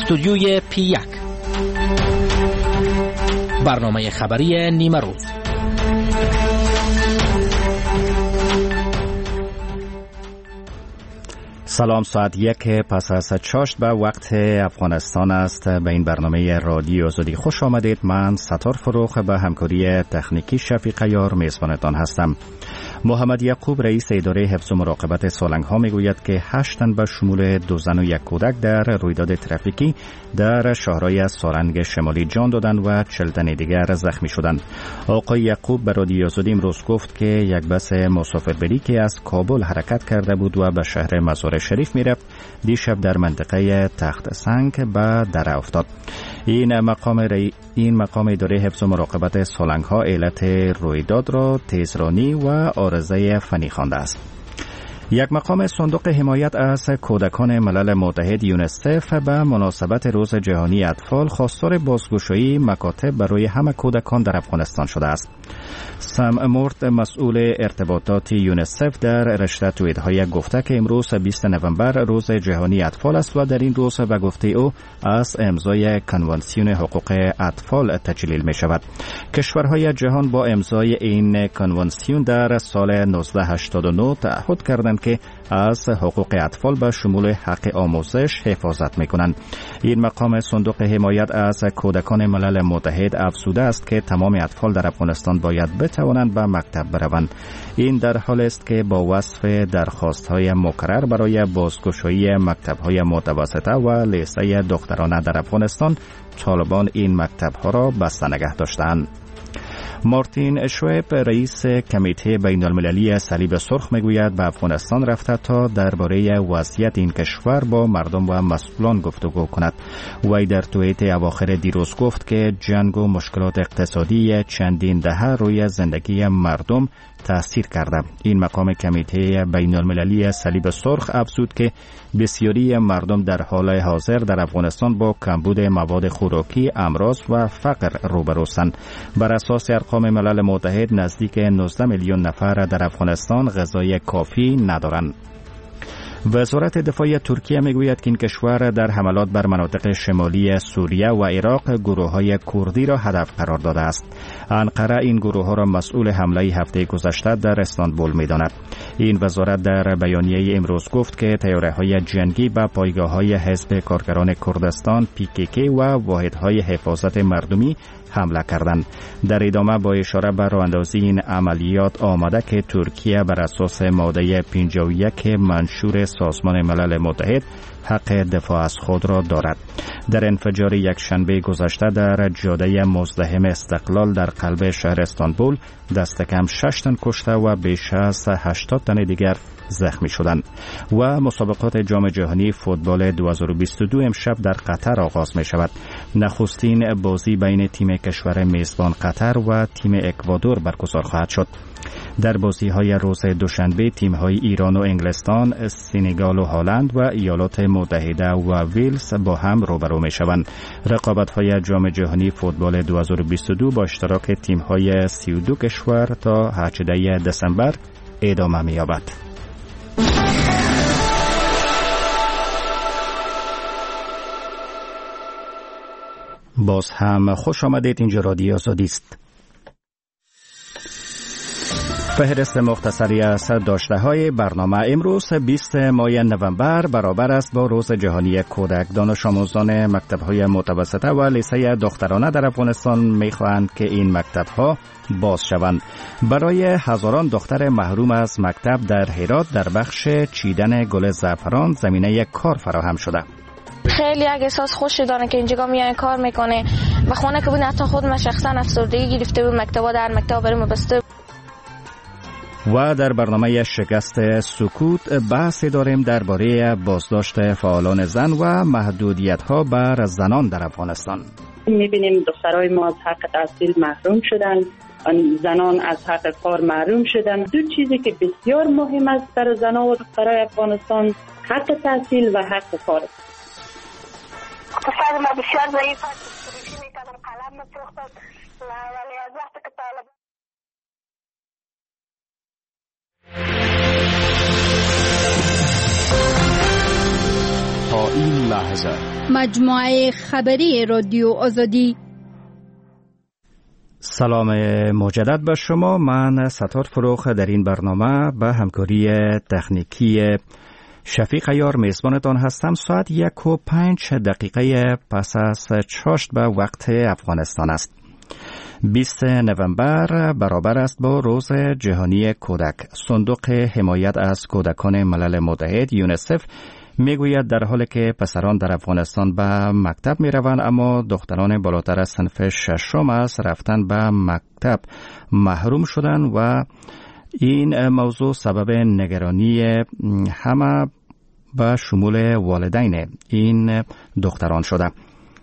استودیوی P1 برنامه خبری نیمه روز. سلام، ساعت 1 پس از چاشت به وقت افغانستان است. به این برنامه رادیو آزادی خوش آمدید. من ستار فروخ به همکاری تکنیکی شفیق یار میزبانتان هستم. محمد یعقوب رئیس اداره حفظ و مراقبت سالنگ ها میگوید که 8 تن به شمول 2 زن و 1 کودک در رویداد ترافیکی در شهرهای سالنگ شمالی جان دادند و 40 تن دیگر زخمی شدند. آقای یعقوب به رادیو آزادی امروز گفت که یک بس مسافربری که از کابل حرکت کرده بود و به شهر مزار شریف میرفت دیشب در منطقه تخت سنگ به دره افتاد. این مقام اداره حفظ و مراقبت سالنگ ها علت رویداد را تیزرانی و عارضه فنی خوانده است. یک مقام صندوق حمایت از کودکان ملل متحد یونیسف به مناسبت روز جهانی اطفال خواستار بازگشایی مکاتب برای همه کودکان در افغانستان شده است. سم مورد مسئول ارتباطات یونیسف در رشته توییت‌های گفته که امروز 20 نوامبر روز جهانی اطفال است و در این روز به گفته او از امضای کنوانسیون حقوق اطفال تجلیل می شود. کشورهای جهان با امضای این کنوانسیون در سال 1989 تعهد کردند که از حقوق اطفال به شمول حق آموزش حفاظت می‌کنند. این مقام صندوق حمایت از کودکان ملل متحد افزوده است که تمام اطفال در افغانستان باید بتوانند به مکتب بروند. این در حال است که با وصف درخواست‌های مکرر برای بازگشایی مکتب‌های متوسطه و لیسه دخترانه در افغانستان، طالبان این مکتب‌ها را بسته نگه داشتند. مارتین شویب رئیس کمیته بین المللی صلیب سرخ میگوید به افغانستان رفته تا درباره وضعیت این کشور با مردم و مسئولان گفتگو کند. وی در توییت اواخر دیروز گفت که جنگ و مشکلات اقتصادی چندین دهه روی زندگی مردم تأثیر کرده. این مقام کمیته بین المللی صلیب سرخ افزود که بسیاری مردم در حال حاضر در افغانستان با کمبود مواد خوراکی، امراض و فقر روبروستند. بر اساس ارقام ملل متحد نزدیک 19 میلیون نفر در افغانستان غذای کافی ندارند. وزارت دفاع ترکیه میگوید که این کشور در حملات بر مناطق شمالی سوریه و عراق گروه‌های کردی را هدف قرار داده است. انقره این گروه‌ها را مسئول حمله هفته گذشته در استانبول می‌داند. این وزارت در بیانیه امروز گفت که طیاره‌های جنگی به پایگاه‌های حزب کارگران کردستان PKK و واحدهای حفاظت مردمی حمله کردند. در ادامه با اشاره به راه‌اندازی این عملیات آمده که ترکیه بر اساس ماده 51 منشور سازمان ملل متحد حق دفاع از خود را دارد. در انفجار یک شنبه گذشته در جاده مزدحم استقلال در قلب شهر استانبول دست کم 6 تن کشته و بیش از 80 تن دیگر زخمی شدند. و مسابقات جام جهانی فوتبال 2022 امشب در قطر آغاز می شود. نخستین بازی بین تیم کشور میزبان قطر و تیم اکوادور برگزار خواهد شد. در بازی‌های روز دوشنبه تیم‌های ایران و انگلستان، سنگال و هلند و ایالات متحده و ویلز با هم روبرو می‌شوند. رقابت‌های جام جهانی فوتبال 2022 با اشتراک تیم‌های 32 کشور تا 18 دسامبر ادامه می‌یابد. باز هم خوش آمدید. اینجا رادیو آزادی است. فهرست مختصری از داشته‌های برنامه امروز 20 ماه نوامبر برابر است با روز جهانی کودک. دانش آموزان مکتب‌های متوسطه و لیسه دخترانه در افغانستان می‌خواهند که این مکتب‌ها باز شوند. برای هزاران دختر محروم از مکتب در هرات در بخش چیدن گل زعفران زمینه کار فراهم شده. خیلی یک احساس خوشی دارن که اینجا میان کار میکنه. و خونه که بود حتی خود من شخصا افسردگی گرفته بود، مکتبا در مکتب برام بسته. و در برنامه شکست سکوت بحثی داریم درباره بازداشت فعالان زن و محدودیت‌ها بر زنان در افغانستان. می‌بینیم دخترای ما از حق تحصیل محروم شدن، زنان از حق کار محروم شدن. دو چیزی که بسیار مهم است برای زنان و دخترای افغانستان، حق تحصیل و حق کار. اقتصاد ما بسیار ضعیف است. فروشی می‌کردم، قلم می‌فروختم، ولی از وقتی که طالب تا این لحظه مجموعه خبری رادیو آزادی. سلام مجدد به شما. من ستار فروخ در این برنامه به همکاری تکنیکی شفیق یار میزبانتان هستم. ساعت 1:05 پس از چاشت به وقت افغانستان است. 20 نوامبر برابر است با روز جهانی کودک. صندوق حمایت از کودکان ملل متحد یونیسف میگوید در حالی که پسران در افغانستان به مکتب می روند، اما دختران بالاتر از صنف ششم از رفتن به مکتب محروم شدند و این موضوع سبب نگرانی همه به شمول والدین این دختران شده.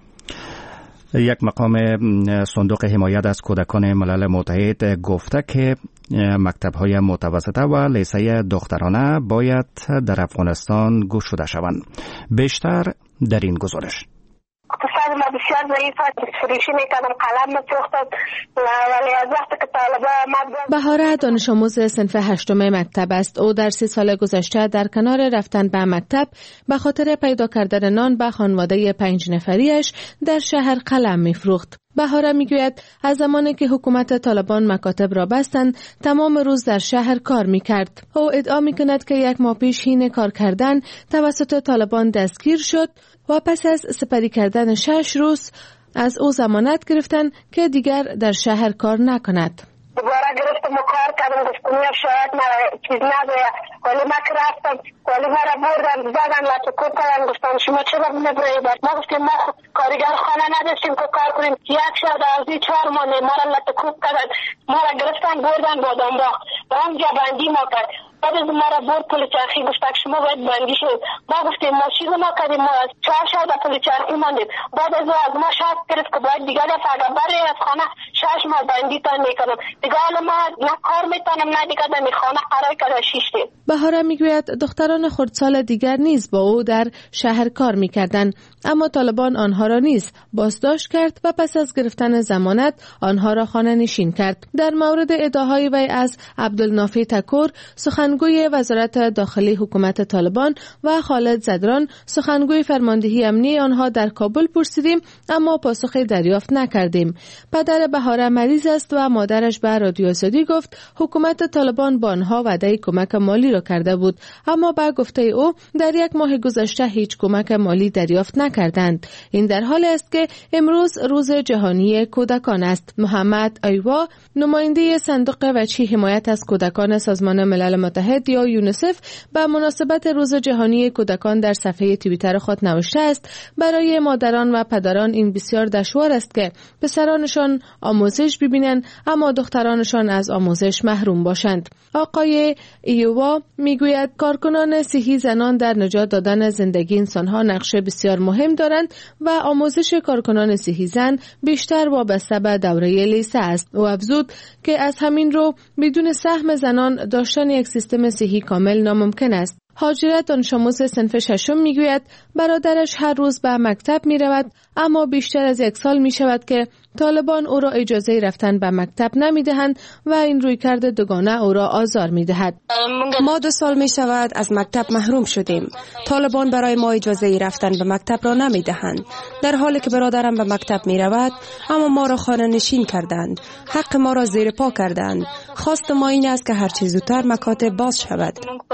یک مقام صندوق حمایت از کودکان ملل متحد گفته که مکتب‌های متوسطه و لیسه دخترانه باید در افغانستان گشوده شوند. بیشتر در این گزارش. اقتصاد ما بسیار ضعیف است. فروشی میکردم، قلم میفروختم، ولی از وقتی که طالبان بهاره دانش آموز صنف 8 مکتب است. او در 3 سال گذشته در کنار رفتن به مکتب به خاطر پیدا کردن نان به خانواده 5 نفریش در شهر قلم میفروخت. بهاره میگوید از زمانی که حکومت طالبان مکاتب را بستند تمام روز در شهر کار میکرد. او ادعا میکند که 1 ماه پیش حین کار کردن توسط طالبان دستگیر شد و پس از سپری کردن 6 روز از او ضمانت گرفتند که دیگر در شهر کار نکند. دوباره گرفتم و کار کردم، گفتم شاید ما چیز نداره، ولی ما که رفتم ولی ما را بردن زدن لطکوب کردن، گفتم شما چرا نبرید؟ ما گفتیم ما کارگر خانه نداشتیم که کار کنیم. 1 شب از 4 ماه ما را لطکوب کردن، ما را گرفتن بردن بادامباغ و اونجا بندی ما کرد. بعد از ما را برد پلیس چرخی، گفت که شما باید بندی شد. ما گفتیم ما چیز ما کردیم، ما از 4 شب در پلیس چرخی ماندیم. بعد از ما شرط گرفت که باید دیگه دفعه اگر بری از خانه 6 ماه بندی تان میکنم. دیگه حالا ما نه کار میتونم نه دیگه در خانه قرار کرده 6 دیم. بهاره میگوید دختران خردسال دیگر نیز با او در شهر کار میکردند، اما طالبان آنها را نیز بازداشت کرد و پس از گرفتن ضمانت آنها را خانه نشین کرد. در مورد ادعاهای وی از عبدالنافی تکور سخنگوی وزارت داخلی حکومت طالبان و خالد زدران سخنگوی فرماندهی امنی آنها در کابل پرسیدیم، اما پاسخی دریافت نکردیم. پدر بهاره مریض است و مادرش به رادیو آزادی گفت حکومت طالبان با آنها وعده کمک مالی را کرده بود، اما با گفته او در 1 ماه گذشته هیچ کمک مالی دریافت نکردند. این در حالی است که امروز روز جهانی کودکان است. محمد ایوا نماینده صندوق وجهی حمایت از کودکان سازمان ملل متحد یا یونیسف به مناسبت روز جهانی کودکان در صفحه توییتر خود نوشته است برای مادران و پدران این بسیار دشوار است که پسرانشان آموزش ببینند اما دخترانشان از آموزش محروم باشند. آقای ایوا میگوید کارکنان صحی زنان در نجات دادن زندگی انسانها نقش بسیار مهم دارند و آموزش کارکنان صحی زن بیشتر وابسته به دوره لیسه است. او افزود که از همین رو بدون سهم زنان داشتن یک سیستم صحی کامل ناممکن است. هاجرت دانش آموز صنف 6 میگوید برادرش هر روز به مکتب می رود، اما بیشتر از 1 سال می شود که طالبان او را اجازه رفتن به مکتب نمی دهند و این رویکرد دوگانه او را آزار می دهد. ما 2 سال می شود از مکتب محروم شدیم. طالبان برای ما اجازه رفتن به مکتب را نمی دهند، در حالی که برادرم به مکتب می رود، اما ما را خانه نشین کردند، حق ما را زیر پا کردند. خواست ما این است که هر چه زودتر مکاتب باز شود.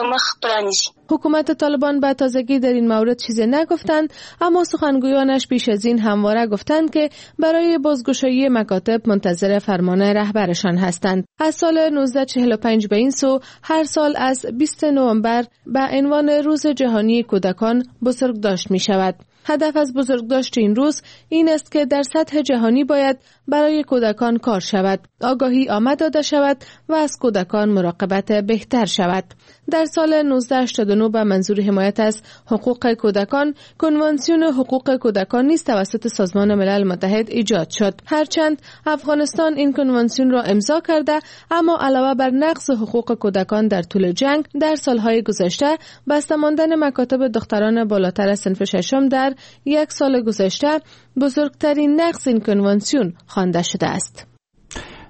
حکومت طالبان به تازگی در این مورد چیزی نگفتند، اما سخنگویانش بیش از این همواره گفتند که برای بازگشایی مکاتب منتظر فرمان رهبرشان هستند. از سال 1945 به این سو هر سال از 20 نوامبر به عنوان روز جهانی کودکان بزرگداشت می شود. هدف از بزرگداشت این روز این است که در سطح جهانی باید برای کودکان کار شود، آگاهی آمد داده شود و از کودکان مراقبت بهتر شود. در سال 1989 به منظور حمایت از حقوق کودکان، کنوانسیون حقوق کودکان نیز توسط سازمان ملل متحد ایجاد شد. هرچند افغانستان این کنوانسیون را امضا کرده، اما علاوه بر نقض حقوق کودکان در طول جنگ، در سالهای گذشته بسته ماندن مکاتب دختران بالاتر از صنف 6 در 1 سال گذشته بزرگترین نقض این کنوانسیون خوانده شده است.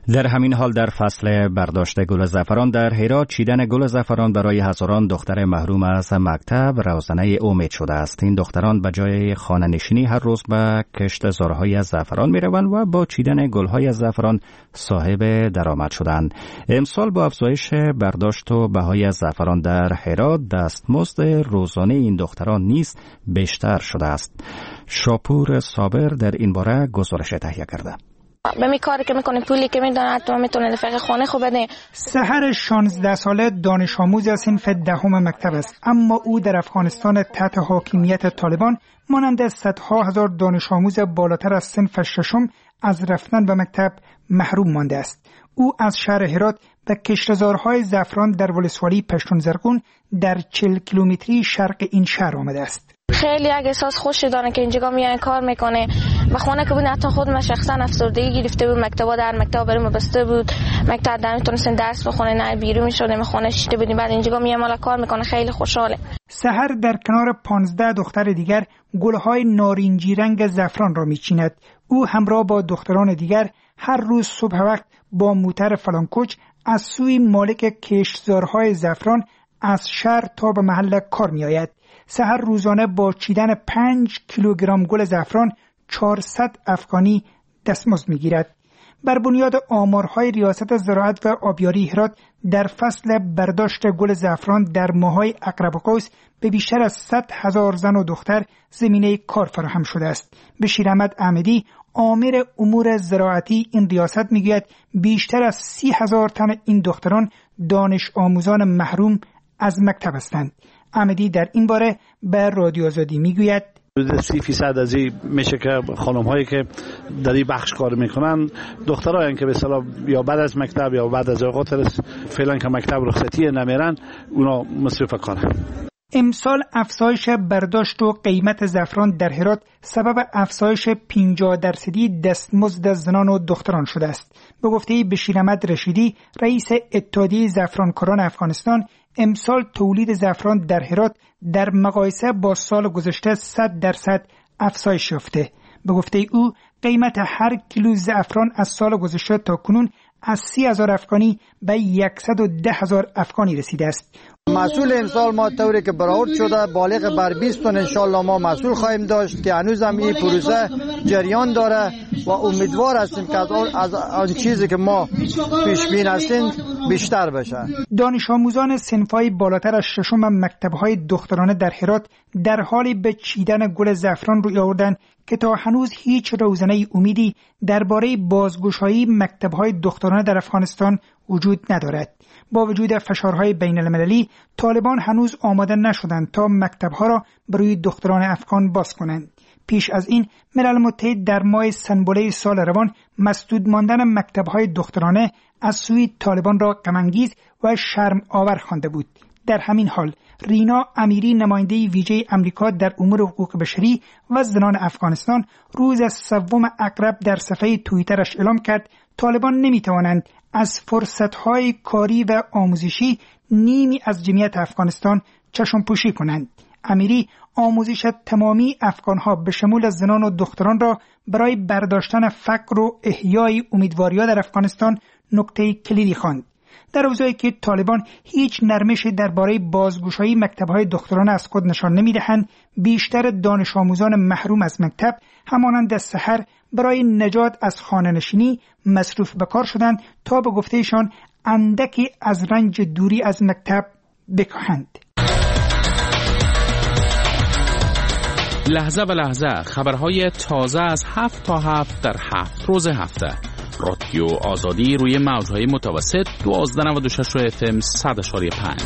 در همین حال در فصل برداشت گل زعفران در هرات چیدن گل زعفران برای هزاران دختر محروم از مکتب روزنه امید شده است. این دختران به جای خانه نشینی هر روز به کشت زارهای زعفران می روند و با چیدن گلهای زعفران صاحب درآمد شدند. امسال با افزایش برداشت و بهای زعفران در هرات دستمزد روزانه این دختران نیز بیشتر شده است. شاپور صابر در این باره گزارش تهیه کرده. به می کاری که میکنه پولی که میدونه حتی میتونه رفیق خانه خوب بده. سحر 16 ساله دانش آموز صنف دهم مکتب است، اما او در افغانستان تحت حاکمیت طالبان مانند صدها هزار دانش آموز بالاتر از صنف ششم از رفتن به مکتب محروم مانده است. او از شهر هرات به کشتزارهای زعفران در ولسوالی پشتون زرغون در 40 کیلومتری شرق این شهر آمده است. خیلی اگه احساس خوشی داره که اینجا میای کار میکنه. به خونه که بود حتی خود من شخصا افسردگی گرفته بود، مکتبا در مکتب برام بسته بود، مکتب در نمیتونستن درس بخونه، نه بیرون میشدیم خونه شیته بودیم، بعد اینجا میام مالا کار میکنه، خیلی خوشحاله. سحر در کنار 15 دختر دیگر گلهای نارنجی رنگ زعفران را میچیند. او همراه با دختران دیگر هر روز صبح وقت با موتر فلانکوچ از سوی مالک کشتزارهای زعفران از شهر تا به محل کار میآید. سحر روزانه با چیدن 5 کیلوگرم گل زعفران 400 افغانی دستمزد میگیرد. بر بنیاد آمارهای ریاست زراعت و آبیاری هرات در فصل برداشت گل زعفران در ماه‌های اقرب قوس به بیشتر از 100,000 زن و دختر زمینه کار فراهم شده است. بشیر احمد احمدی آمر امور زراعتی این ریاست میگوید بیشتر از 30,000 تن این دختران دانش آموزان محروم از مکتب هستند. احمدی در این باره به رادیو آزادی میگوید 30% از این میشه که خانم هایی که در این بخش کار میکنن دخترایی که به اصطلاح یا بعد از مکتب یا بعد از اوقات فعلا که مکتب رخصتی نمیرن اونا مصروف کارن. امسال افزایش برداشت و قیمت زعفران در هرات سبب افزایش 50% دستمزد زنان و دختران شده است. به گفته بشیر احمد رشیدی رئیس اتحادیه زعفرانکاران افغانستان، امسال تولید زعفران در هرات در مقایسه با سال گذشته 100% افزایش یافته. به گفته او قیمت هر کیلو زعفران از سال گذشته تا کنون از 30,000 افغانی به 110,000 افغانی رسیده است. محصول امسال ما طوری که برآورد شده بالغ بر 20 تن انشالله ما محصول خواهیم داشت که هنوز هم این پروسه جریان داره و امیدوار هستیم که از آن چیزی که ما پیش بین هستیم بیشتر بشه. دانش آموزان صنف‌های بالاتر از ششم مکتب‌های دخترانه در هرات در حالی به چیدن گل زعفران روی آوردند که تا هنوز هیچ روزنه امیدی درباره بازگشایی مکتب‌های دخترانه در افغانستان وجود ندارد. با وجود فشارهای بین المللی طالبان هنوز آماده نشدند تا مکتب‌ها را بروی دختران افغان باز کنند. پیش از این ملل متحد در ماه سنبله سال روان مسدود ماندن مکتب‌های دخترانه از سوی طالبان را غم‌انگیز و شرم آور خوانده بود. در همین حال رینا امیری نماینده ویژه امریکا در امور حقوق بشری و زنان افغانستان روز 3 اکتبر در صفحه توییترش اعلام کرد طالبان نمی‌توانند از فرصت‌های کاری و آموزشی نیمی از جمعیت افغانستان چشم پوشی کنند. امیری آموزش تمامی افغان‌ها به شمول زنان و دختران را برای برداشتن فقر و احیای امیدواری‌ها در افغانستان نکته کلیدی خواند. در اوضاعی که طالبان هیچ نرمشی درباره بازگشایی مکتب‌های دخترانه از خود نشان نمی‌دهند، بیشتر دانش آموزان محروم از مکتب همانند سحر برای نجات از خانه‌نشینی مصروف به کار شدند تا به گفتهشان اندکی از رنج دوری از مکتب بکاهند. لحظه به لحظه خبرهای تازه از 7 تا 7 در 7 روز هفته. رادیو آزادی روی موج‌های متوسط 1296 FM 100.5.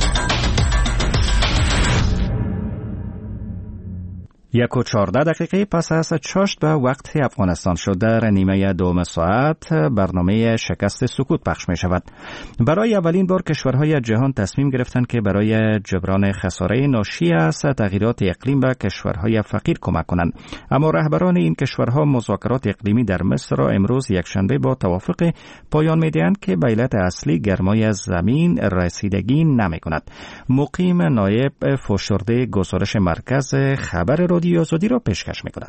1:14 پس از چاشت به وقت افغانستان شد در نیمه دوم ساعت برنامه شکست سکوت پخش می شود. برای اولین بار کشورهای جهان تصمیم گرفتند که برای جبران خساره ناشی از تغییرات اقلیم به کشورهای فقیر کمک کنند. اما رهبران این کشورها مذاکرات اقلیمی در مصر را امروز یکشنبه با توافق پایان می دهند که به علت اصلی گرمای زمین رسیدگی نمی کند. مقیم نایب فشرده گزارش مرکز خبر رادیو آزادی را پیشکش می‌کند.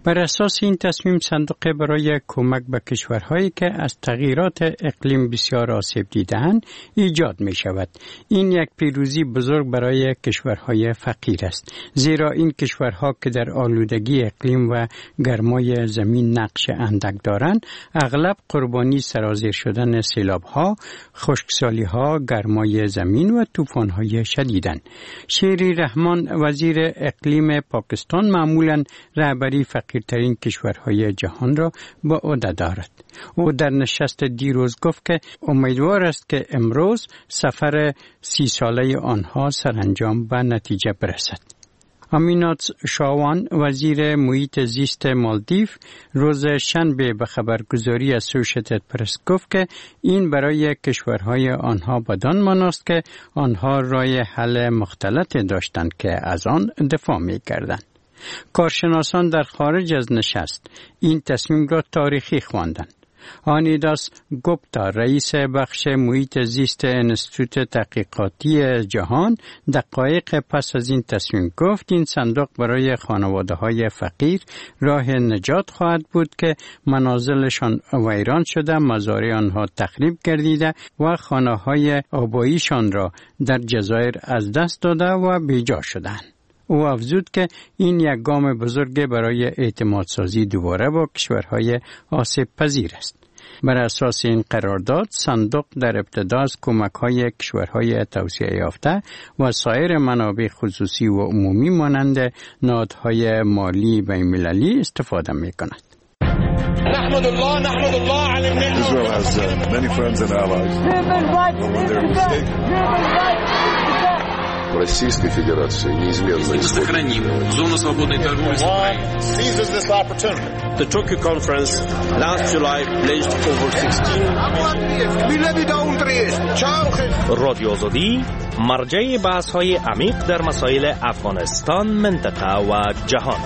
بر اساس این تصمیم صندوق برای کمک به کشورهایی که از تغییرات اقلیم بسیار آسیب دیده‌اند ایجاد می شود. این یک پیروزی بزرگ برای کشورهای فقیر است، زیرا این کشورها که در آلودگی اقلیم و گرمای زمین نقش اندک دارند، اغلب قربانی سرازیر شدن سیلاب‌ها، خشکسالی‌ها، گرمای زمین و طوفان‌های شدیدند. شیری رحمان وزیر اقلیم پاکستان معمولاً رهبری فقیرترین کشورهای جهان را به عهده دارد. او در نشست دیروز گفت که امیدوار است که امروز سفر 30 ساله آنها سرانجام به نتیجه برسد. امینات شاوان وزیر محیط زیست مالدیو روز شنبه به خبرگزاری اسوشیتد پرس گفت که این برای کشورهای آنها بدان ماناست که آنها راه حل مختلط داشتند که از آن دفاع می کردند. کارشناسان در خارج از نشست این تصمیم را تاریخی خواندند. آنیداس گوپتا رئیس بخش محیط زیست انستیتوت تحقیقاتی جهان دقایق پس از این تصمیم گفت این صندوق برای خانواده‌های فقیر راه نجات خواهد بود که منازلشان ویران شده، مزارع آنها تخریب گردیده و خانه‌های آباییشان را در جزایر از دست داده و بیجا شدند. او افزود که این یک گام بزرگ برای اعتماد سازی دوباره با کشورهای آسیب پذیر است. بر اساس این قرارداد صندوق در ابتدا از کمک‌های کشورهای توسعه یافته و سایر منابع خصوصی و عمومی مانند نهادهای مالی بین‌المللی استفاده می‌کند. نحمد الله علی النعمة. Israel has many friends and allies. When they're mistaken. Российской Федерации неизменно сохраним зону свободной торговли. The Tokyo conference last July pledged over 16. رادیو آزادی مرجع بحث‌های عمیق در مسائل افغانستان، منطقه و جهان.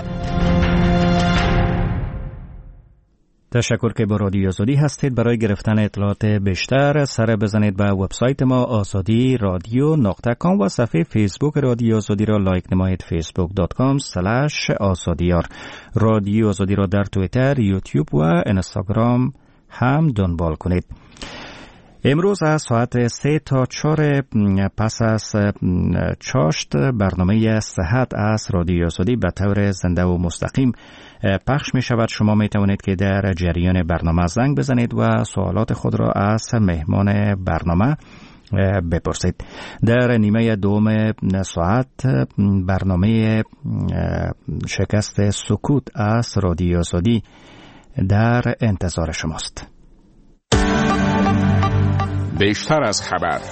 تشکر که با رادیو آزادی هستید. برای گرفتن اطلاعات بیشتر سر بزنید به وبسایت ما azadi.radio.com و صفحه فیسبوک رادیو آزادی را لایک نمایید facebook.com/azadiyar. رادیو آزادی را در توییتر، یوتیوب و اینستاگرام هم دنبال کنید. امروز از ساعت 3 تا 4 پس از چاشت برنامه صحت از رادیو آزادی به طور زنده و مستقیم پخش می شود. شما می توانید که در جریان برنامه زنگ بزنید و سوالات خود را از مهمان برنامه بپرسید. در نیمه دوم ساعت برنامه شکست سکوت از رادیو آزادی در انتظار شماست. بیشتر از خبر.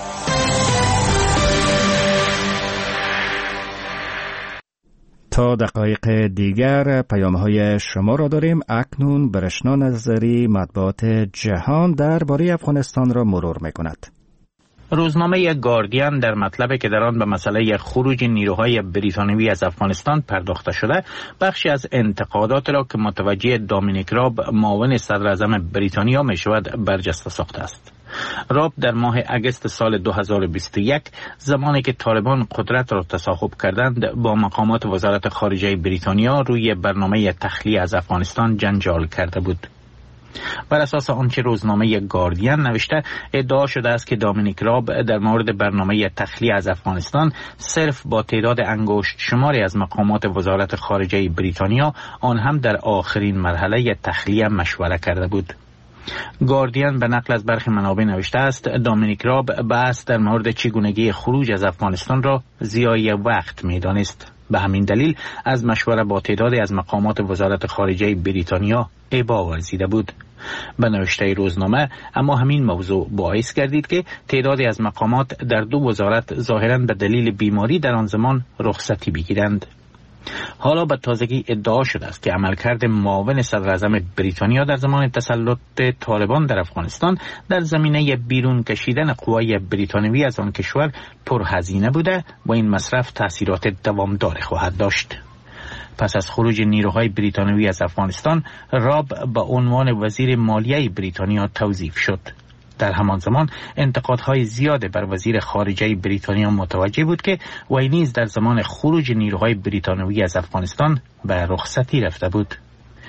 تا دقایق دیگر پیام‌های شما را داریم. اکنون برشنا نظری مطبوعات جهان درباره افغانستان را مرور می‌کند. روزنامه گاردین در مطلبی که در آن به مسئله خروج نیروهای بریتانیایی از افغانستان پرداخته شده، بخشی از انتقادات را که متوجه دامینیک راب معاون صدراعظم بریتانیا می‌شود برجسته ساخته است. راب در ماه اگست سال 2021 زمانی که طالبان قدرت را تصاحب کردند با مقامات وزارت خارجه بریتانیا روی برنامه تخلیه از افغانستان جنجال کرده بود. بر اساس آنچه روزنامه گاردین نوشته، ادعا شده است که دامینیک راب در مورد برنامه تخلیه از افغانستان صرف با تعداد انگشت شماری از مقامات وزارت خارجه بریتانیا، آن هم در آخرین مرحله تخلیه، مشوره کرده بود. گاردین به نقل از برخی منابع نوشته است دامینیک راب بحث در مورد چگونگی خروج از افغانستان را ضیاع وقت می‌دانست. به همین دلیل از مشوره با تعدادی از مقامات وزارت خارجه بریتانیا ابا ورزیده بود. به نوشته روزنامه اما همین موضوع باعث گردید که تعدادی از مقامات در دو وزارت ظاهراً به دلیل بیماری در آن زمان رخصتی بگیرند. حالا به تازگی ادعا شده است که عملکرد معاون صدراعظم بریتانیا در زمان تسلط طالبان در افغانستان در زمینه بیرون کشیدن قوای بریتانیایی از آن کشور پرهزینه بوده و این مصرف تأثیرات دوامدار خواهد داشت. پس از خروج نیروهای بریتانیایی از افغانستان، راب به عنوان وزیر مالیه بریتانیا توظیف شد. در همان زمان انتقادهای زیاد بر وزیر خارجه بریتانیا متوجه بود که وی نیز در زمان خروج نیروهای بریتانیایی از افغانستان به رخصتی رفته بود.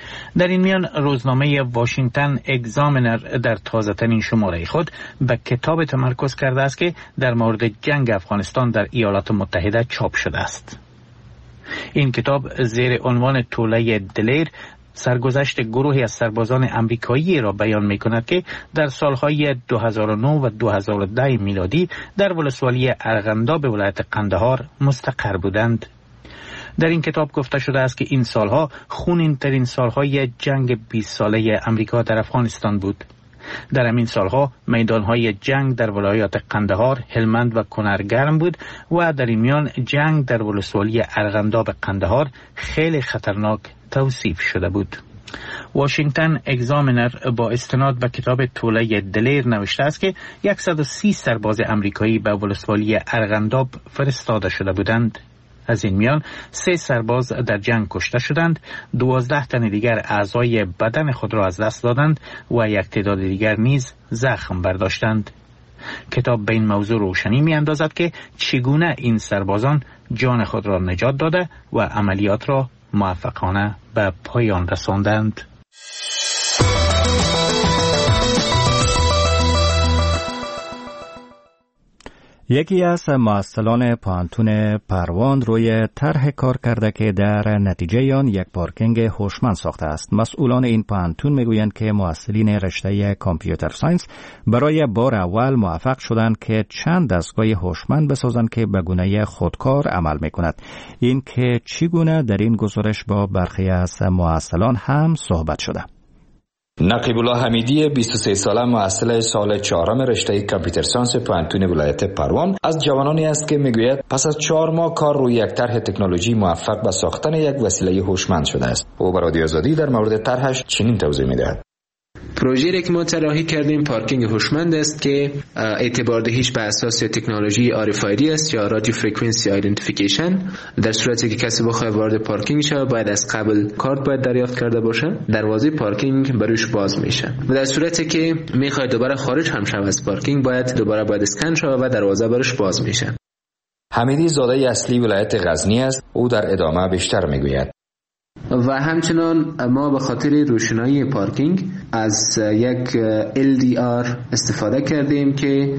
در این میان روزنامه واشنگتن اگزامینر در تازه‌ترین شماره خود به کتاب تمرکز کرده است که در مورد جنگ افغانستان در ایالات متحده چاپ شده است. این کتاب زیر عنوان توله دلیر سرگذشت گروهی از سربازان امریکایی را بیان می کند که در سالهای 2009 و 2010 میلادی در ولسوالی ارغنداب ولایت قندهار مستقر بودند. در این کتاب گفته شده است که این سالها خونین ترین سالهای جنگ 20 ساله امریکا در افغانستان بود. در همین سالها میدانهای جنگ در ولایات قندهار، هلمند و کنر گرم بود و در این میان جنگ در ولسوالی ارغنداب قندهار خیلی خطرناک توصیف شده بود. واشنگتن اگزامینر با استناد به کتاب توله دلیر نوشته است که 130 سرباز امریکایی به ولسوالی ارغنداب فرستاده شده بودند. از این میان 3 سرباز در جنگ کشته شدند، 12 تن دیگر اعضای بدن خود را از دست دادند و یک تعداد دیگر نیز زخم برداشتند. کتاب به این موضوع روشنی می اندازد که چگونه این سربازان جان خود را نجات داده و عملیات را موفقانه به پایان رساندند. یکی از معسلان پانتون پروان روی طرح کار کرده که در نتیجه آن یک پارکینگ هوشمند ساخته است. مسئولان این پانتون میگویند که معسلین رشته کامپیوتر ساینس برای بار اول موفق شدند که چند دستگاه هوشمند بسازند که به گونه خودکار عمل میکند. این که چگونه در این گزارش با برخی از معسلان هم صحبت شده. نقیب الله حمیدی 23 ساله معسل سال 4 رشته کامپیوتر ساینس پانتون ولایت پروان از جوانانی است که میگوید پس از 4 ماه کار روی یک طرح تکنولوژی موفق به ساختن یک وسیله هوشمند شده است. او به رادیو آزادی در مورد طرحش چنین توضیح میدهد. پروژه‌ای که ما طراحی کردیم پارکینگ هوشمند است که اعتبار دهیش به اساس تکنولوژی RFID است یا رادیو فرکانسی آیدنتیفیکیشن. در صورتی که کسی بخواد وارد پارکینگ شه باید از قبل کارت باید دریافت کرده باشه، دروازه پارکینگ بروش باز میشه و در صورتی که میخواد دوباره خارج هم شه از پارکینگ باید اسکن شه و دروازه بروش باز میشه. حمیدی زاده اصلی ولایت غزنی است. او در ادامه بیشتر میگوید. و همچنان ما به خاطر روشنایی پارکینگ از یک LDR استفاده کردیم که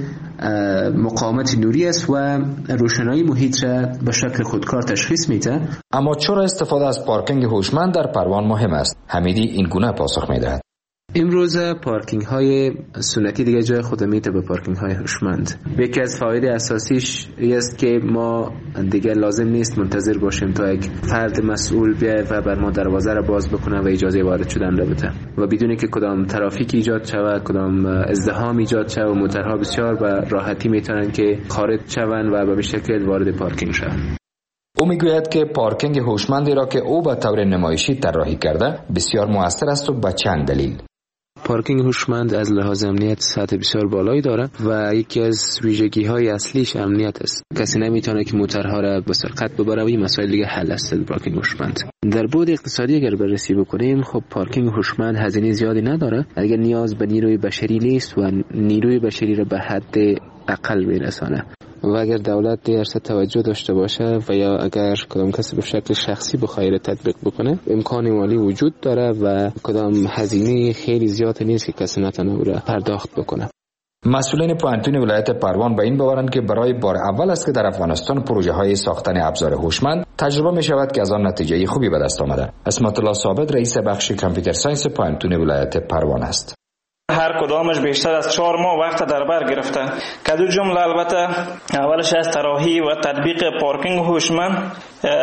مقاومت نوری است و روشنایی محیط را به شکل خودکار تشخیص میده. اما چرا استفاده از پارکینگ هوشمند در پروان مهم است؟ حمیدی این گونه پاسخ میدهد. امروز پارکینگ های سنتی دیگه جای خود میده به پارکینگ های هوشمند. یکی از فواید اساسیش است که ما دیگه لازم نیست منتظر باشیم تا یک فرد مسئول بیاد و بر ما دروازه را باز بکنه و اجازه وارد شدن را بده و بدون که کدام ترافیک ایجاد شود، کدام ازدحام ایجاد شود و موتورها بسیار به راحتی میتونن که خارج شوند و به شکل وارد پارکینگ شوند. او میگوید که پارکینگ هوشمندی را که او به طور نمایشی طراحی کرده بسیار مؤثر است و به چند دلیل. پارکینگ هوشمند از لحاظ امنیت سطح بسیار بالایی داره و یکی از ویژگی‌های اصلیش امنیت است. کسی نمیتونه که موتورها را به سرقت ببره و این مسائل دیگه حل است. پارکینگ هوشمند در بعد اقتصادی اگر بررسی بکنیم، خب پارکینگ هوشمند هزینه زیادی نداره. اگر نیاز به نیروی بشری نیست و نیروی بشری را به حد اقل میرسانه و اگر دولت درست توجه داشته باشه و یا اگر کدام کسی به شکل شخصی بخواد تطبیق بکنه، امکان مالی وجود داره و کدام هزینه خیلی زیاد نیست که کسی نتونه اون را پرداخت بکنه. مسئولین پانتون ولایت پروان به این باورند که برای بار اول است که در افغانستان پروژه های ساختن ابزار هوشمند تجربه می شود که از آن نتیجه خوبی به دست آمده. اسمت الله ثابت رئیس بخش کامپیوتر ساینس پانتون ولایت پروان است. هر کدامش بیشتر از 4 ماه وقت در بر گرفته که دو جمله البته اولش از طراحی و تطبیق پارکینگ هوشمند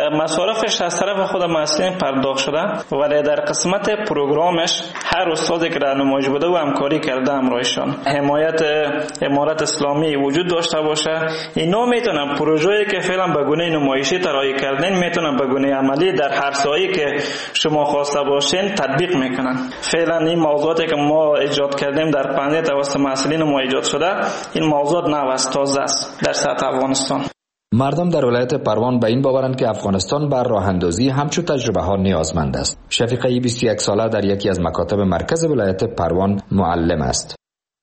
مصارفش از طرف خود مسئولین پرداخت شده ولی در قسمت پروگرامش هر استادی که راهنمایی بوده و همکاری کرده همراهشان حمایت امارت اسلامی وجود داشته باشه. اینا میتونن پروژه‌ای که فعلا به گونه نمایشی طراحی کردن میتونن به گونه عملی در هر سایه‌ای که شما خواسته باشین تطبیق میکنن. فعلا این موضوعاتی که ما ایجاد کردیم در پنده توسط مسئولین ما ایجاد شده، این موضوع نو است، تازه است در سطح افغانستان. مردم در ولایت پروان به این باورند که افغانستان بر راه اندازی همچون تجربه ها نیازمند است. شفیقه 21 ساله در یکی از مکاتب مرکز ولایت پروان معلم است.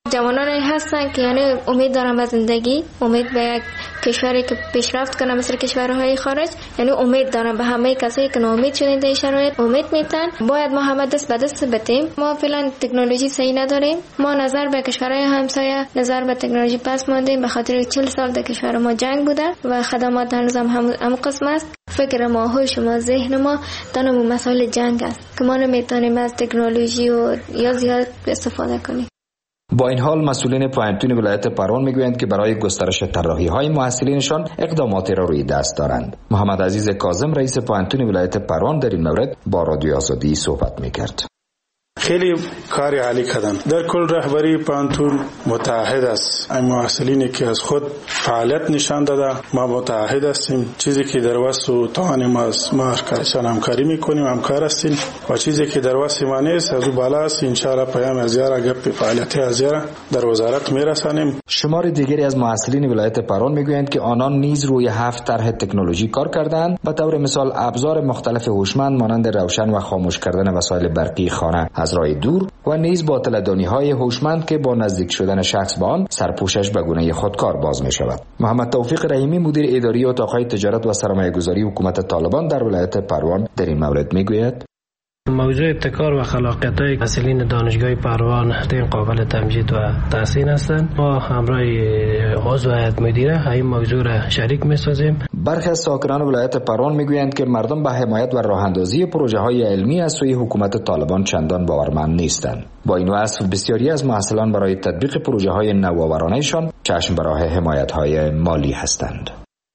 جوانانی هستن که یعنی امید دارن به زندگی، امید به یک کشوری که پیشرفت کنه مثل کشورهای خارج، یعنی امید دارن. به همه کسایی که ناامید شدن در شرایط امید میتن. باید ما همه دست به دست بدیم. ما فعلا تکنولوژی صحیح نداریم. ما نظر به کشورهای همسایه، نظر به تکنولوژی پس ماندیم، به خاطر 40 سال در کشور ما جنگ بوده و خدمات هنوز هم قسم است. فکر ما، هوش ما، ذهن ما تنها مسائل جنگ است که ما نمیتونیم از تکنولوژی و یا زیاد استفاده کنیم. با این حال مسئولین پوهنتون ولایت پروان میگویند که برای گسترش طراحی‌های محصلینشان اقداماتی را روی دست دارند. محمد عزیز کاظم رئیس پوهنتون ولایت پروان در این مورد با رادیو آزادی صحبت میکرد. خیلی کاری عالی کردن. در کل رهبری پوهنتون متحد است. این محصلینی که از خود فعالیت نشان داده، ما متحد هستیم. چیزی که در وسط و توان ما است، ما کارشان همکاری میکنیم، همکار هستیم. و چیزی که در وسط ما نیست، از او بالا است. انشاءالله پیام از یارا گپ فعالیت از یارا در وزارت میرسانیم. شمار دیگری از محصلین ولایت پروان میگویند که آنان نیز روی 7 طرح تکنولوژی کار کردند. به طور مثال ابزار مختلف هوشمند مانند روشن و خاموش کردن وسایل برقی خانه از راه دور و نیز با تله‌دانی‌های هوشمند که با نزدیک شدن شخص به آن سرپوشش به گونه خودکار باز می شود. محمد توفیق رحیمی مدیر اداری اتاق‌های تجارت و سرمایه‌گذاری حکومت طالبان در ولایت پروان در این مورد میگوید: موضوع ابتکار و خلاقیت‌های محصلین دانشگاه پروان این قابل تمجید و تحسین هستند. ما همراه عضو هیئت مدیره این موضوع را شریک می‌سازیم. برخی از ساکنان ولایت پروان میگویند که مردم به حمایت و راه‌اندازی پروژه‌های علمی از سوی حکومت طالبان چندان باورمند نیستند. با این وصف بسیاری از محصلان برای تطبیق پروژه‌های نوآورانه‌شان چشم به راه حمایت‌های مالی هستند.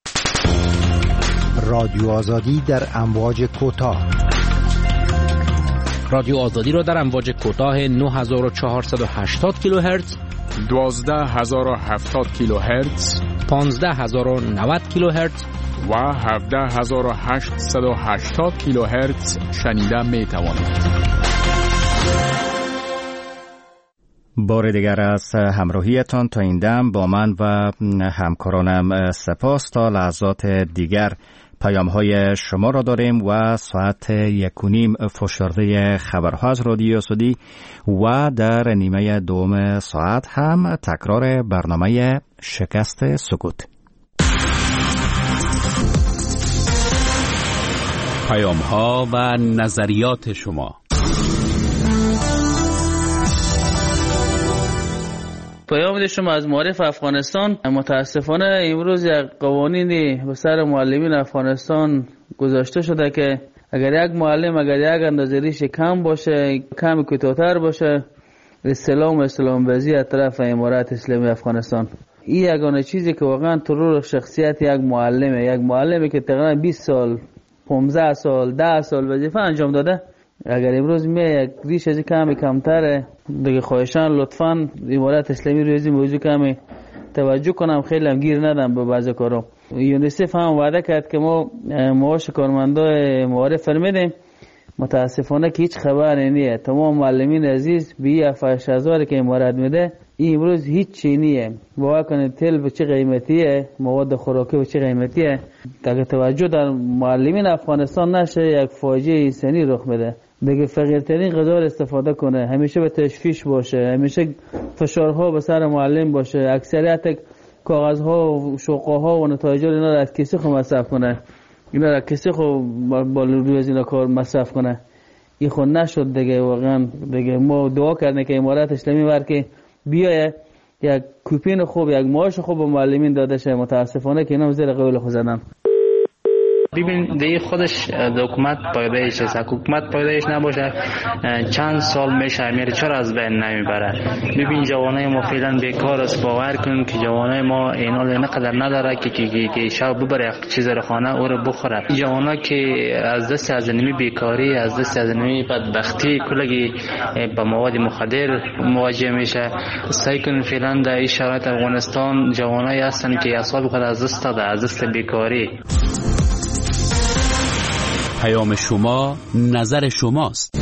رادیو آزادی در امواج کوتاه. رادیو آزادی را در امواج کوتاه 9480 کیلوهرتز، 12070 کیلوهرتز، 15090 کیلوهرتز و 17880 کیلوهرتز شنیده می توانید. بار دیگر از همراهیتان تا این دم با من و همکارانم سپاس. تا لحظات دیگر پیام‌های شما را داریم و ساعت 1:30 فشرده خبرها از رادیو آزادی و در نیمه دوم ساعت هم تکرار برنامه شکست سکوت. پیام‌ها و نظریات شما. پیام شما از معارف افغانستان. متاسفانه امروز یک قوانینی به سر معلمین افغانستان گذاشته شده که اگر یک معلم اگر یک اندازه ریش کم باشه، کم کوتاه‌تر باشه، استلام بازی از طرف امارات اسلامی افغانستان. این یگانه چیزی که واقعا ترور شخصیت یک معلمی که تقریبا 20 سال 15 سال 10 سال وظیفه انجام داده، اگر امروز یک ریش از کمتره دیگه خواهشان لطفاً امارات اسلامی روی این موضوع کمی توجه کنم. خیلی هم گیر ندم به بعضی کارا. یونیسف هم وعده کرد که ما معاش کارمندای معارف میدیم. متاسفانه که هیچ خبری نیست. تمام معلمین عزیز به 7000 که امارات میده این امروز هیچ چی نیست. باور کنید تل به چه قیمتیه، مواد خوراکی به چه قیمتیه. اگه توجه در معلمین افغانستان نشه یک فاجعه انسانی رخ بده. دیگه فقیرترین غذا استفاده کنه، همیشه به تشویش باشه، همیشه فشارها به سر معلم باشه، اکثریت کاغذها و شوقها و نتایج اینا را از کسی خود مصرف کنه، اینا را کسی خود با روی از اینا کار مصرف کنه. این خود نشد دیگه. واقعا دیگه ما دعا کردیم که امارات اسلامی ورکه بیایه یک کوپین خوب، یک معاش خوب به معلمین داده شه. متاسفانه که اینا زیر قول خود زدن. ببین دیگه خودش حکومت پایدایش است. حکومت پایدایش نباشه چند سال میشه میره، چرا از بین نمیبره؟ ببین جوانای ما فعلا بیکار است. باور کن که جوانای ما اینا نقدر نداره که شب ببره چیز رو خانه او رو بخوره. جوانا که از دست از نمی بیکاری، از دست از نمی بدبختی کلگی با مواد مخدر مواجه میشه. سعی کن فعلا در این شرایط افغانستان جوانای هستن که اعصاب خود از دست داده، از دست بیکاری. پیام شما نظر شماست.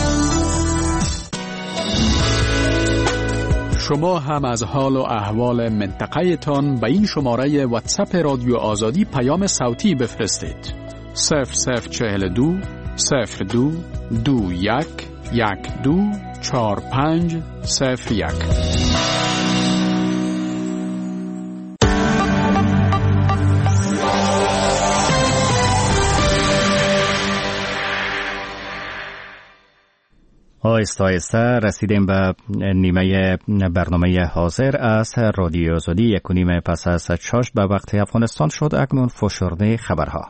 شما هم از حال و احوال منطقه تان به این شماره واتساپ رادیو آزادی پیام صوتی بفرستید. 0042 02 21 12 45 01. آهسته آهسته رسیدیم به نیمه برنامه حاضر از رادیو آزادی. 1:30 پس از 6 به وقت افغانستان شد. اکنون فشرده خبرها.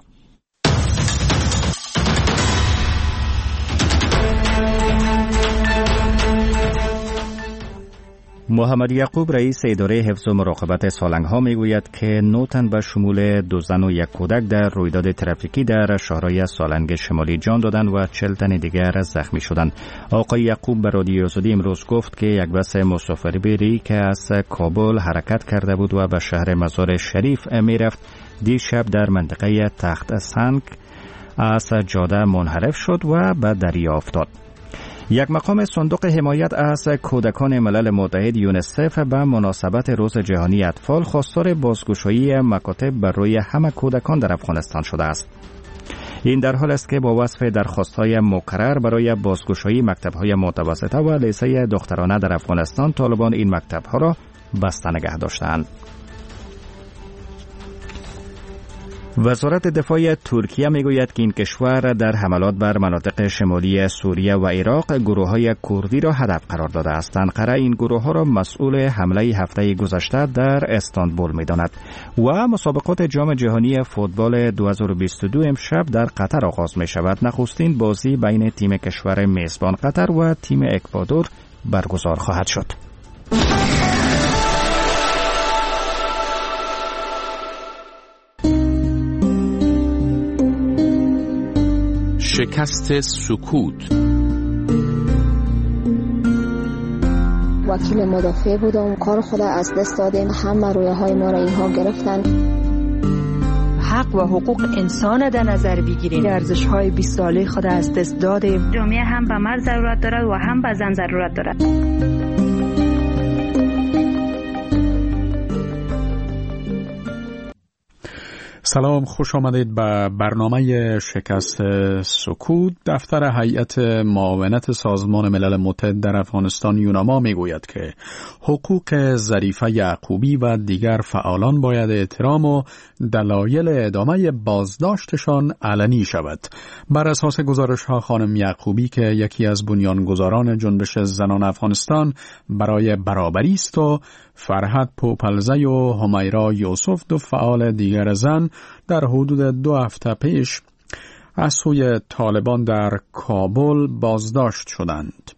محمد یعقوب رئیس اداره حفظ و مراقبت سالنگ‌ها میگوید که 9 تن به شمول 2 زن و 1 کودک در رویداد ترافیکی در شهرهای سالنگ شمالی جان دادند و 40 تن دیگر زخمی شدند. آقای یعقوب به رادیو آزادی امروز گفت که یک بس مسافربری که از کابل حرکت کرده بود و به شهر مزار شریف میرفت دیشب در منطقه تخت سنگ از جاده منحرف شد و به دریا افتاد. یک مقام صندوق حمایت از کودکان ملل متحد یونیسف به مناسبت روز جهانی اطفال خواستار بازگشایی مکاتب بر روی همه کودکان در افغانستان شده است. این در حال است که با وصف درخواست‌های مکرر برای بازگشایی مکتب‌های متوسطه و لیسه دخترانه در افغانستان، طالبان این مکتب‌ها را بسته نگه داشتند. وزارت دفاع ترکیه میگوید که این کشور در حملات بر مناطق شمالی سوریه و عراق گروه‌های کردی را هدف قرار داده است. انقره این گروه‌ها را مسئول حمله هفته گذشته در استانبول می‌داند. و مسابقات جام جهانی فوتبال 2022 امشب در قطر آغاز می‌شود. نخستین بازی بین تیم کشور میزبان قطر و تیم اکوادور برگزار خواهد شد. شکست سکوت. وکیل مدافع بودم، کار خود از دست دادیم، همه رویاهای ما را اینها گرفتن. حق و حقوق انسان در نظر بگیریم، ارزش‌های 20 ساله خود از دست دادیم. جامعه هم به مرد ضرورت دارد و هم به زن ضرورت دارد. سلام، خوش آمدید به برنامه شکست سکوت. دفتر هیئت معاونت سازمان ملل متحد در افغانستان یوناما میگوید که حقوق ظریفه یعقوبی و دیگر فعالان باید احترام و دلایل ادامه بازداشتشان علنی شود. بر اساس گزارش ها خانم یعقوبی که یکی از بنیانگذاران جنبش زنان افغانستان برای برابری است و فرهد پوپلزی و همیرا یوسف، 2 فعال دیگر زن، در حدود 2 هفته پیش از سوی طالبان در کابل بازداشت شدند.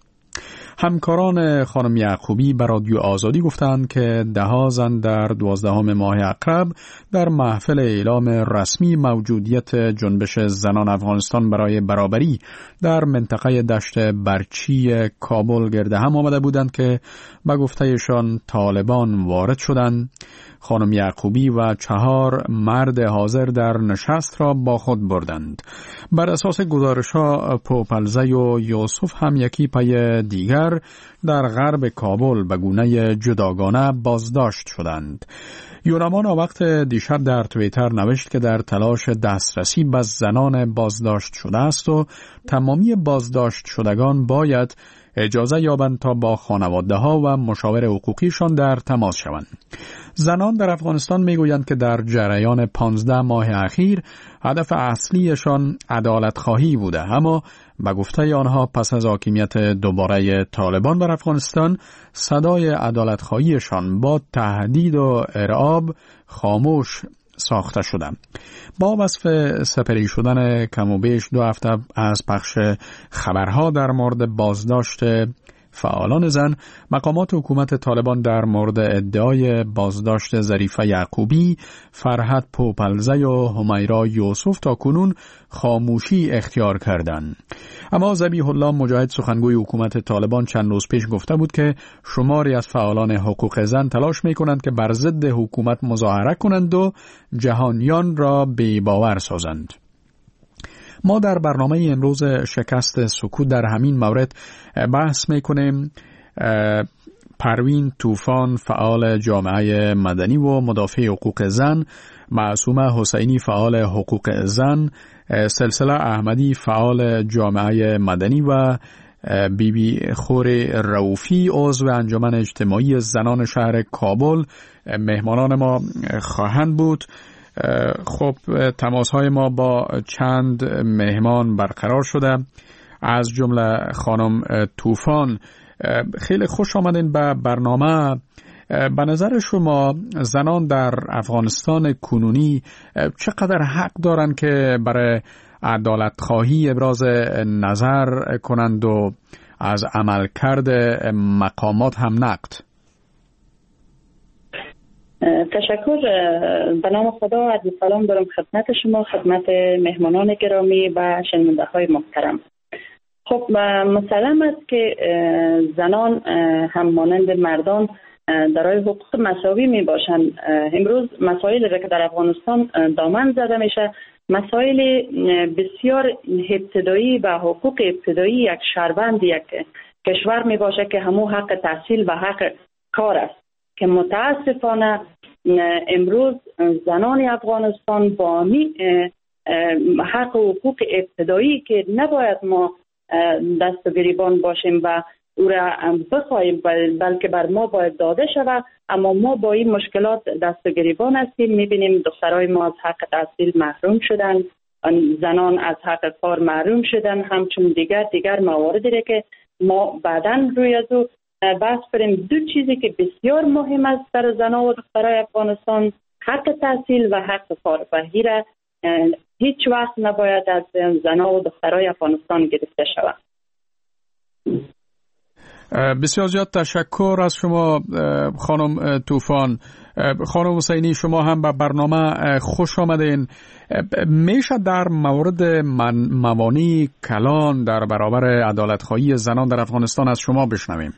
همکاران خانم یعقوبی به رادیو آزادی گفتند که 10 زن در 12 ماه اقرب در محفل اعلام رسمی موجودیت جنبش زنان افغانستان برای برابری در منطقه دشت برچی کابل گرد هم آمده بودند که به گفتهشان طالبان وارد شدند. خانم یعقوبی و 4 مرد حاضر در نشست را با خود بردند. بر اساس گزارش‌ها پوپلزی و یوسف هم یکی پی دیگر در غرب کابل به گونه جداگانه بازداشت شدند. یوناما وقت دیشب در توییتر نوشت که در تلاش دسترسی به زنان بازداشت شده است و تمامی بازداشت شدگان باید اجازه یابند تا با خانواده ها و مشاور حقوقیشان در تماس شوند. زنان در افغانستان میگویند که در جریان 15 ماه اخیر هدف اصلیشان عدالت خواهی بوده، اما به گفته آنها پس از حاکمیت دوباره طالبان بر افغانستان صدای عدالت خواهیشان با تهدید و ارعاب خاموش ساخته شده. با وصف سپری شدن کم و بیش 2 هفته از پخش خبرها در مورد بازداشت فعالان زن، مقامات حکومت طالبان در مورد ادعای بازداشت ظریفه یعقوبی، فرهد پوپلزی و همیرا یوسف تا کنون خاموشی اختیار کردند. اما ذبیح الله مجاهد، سخنگوی حکومت طالبان، چند روز پیش گفته بود که شماری از فعالان حقوق زن تلاش می‌کنند که بر ضد حکومت مظاهره کنند و جهانیان را بی‌باور سازند. ما در برنامه امروز شکست سکوت در همین مورد بحث میکنیم. پروین طوفان، فعال جامعه مدنی و مدافع حقوق زن، معصومه حسینی، فعال حقوق زن، سلسله احمدی، فعال جامعه مدنی و بیبی خور رؤوفی، عضو انجمن اجتماعی زنان شهر کابل مهمانان ما خواهند بود. خب تماس های ما با چند مهمان برقرار شده. از جمله خانم طوفان. خیلی خوش آمدین به برنامه. به نظر شما زنان در افغانستان کنونی چقدر حق دارند که برای عدالت خواهی ابراز نظر کنند و از عملکرد مقامات هم نقد؟ تشکر. به نام خدا عرض سلام دارم خدمت شما، خدمت مهمانان گرامی و شنونده های محترم. خب مسلم است که زنان هم مانند مردان دارای حقوق مساوی می باشند. امروز مسائلی را که در افغانستان دامن زده میشه مسائل بسیار ابتدایی و حقوق ابتدایی یک شهروند یک کشور می باشه که همو حق تحصیل و حق کار است که متاسفانه امروز زنان افغانستان با حق و حقوق ابتدایی که نباید ما دست گریبان باشیم و او را بخواهیم بلکه بر ما باید داده شود، اما ما با این مشکلات دست گریبان هستیم. میبینیم دخترای ما از حق تحصیل محروم شدن، زنان از حق کار محروم شدن، همچون دیگر مواردی را که ما بعداً روی از او بحث کنیم. دو چیزی که بسیار مهم است در زنان و دخترای افغانستان، حق تحصیل و حق کار، و هیچ وقت نباید از زنان و دخترای افغانستان گرفته شود. بسیار زیاد تشکر از شما خانم طوفان. خانم حسینی شما هم به برنامه خوش آمدین. میشه در مورد موانع کلان در برابر عدالت خواهی زنان در افغانستان از شما بشنویم؟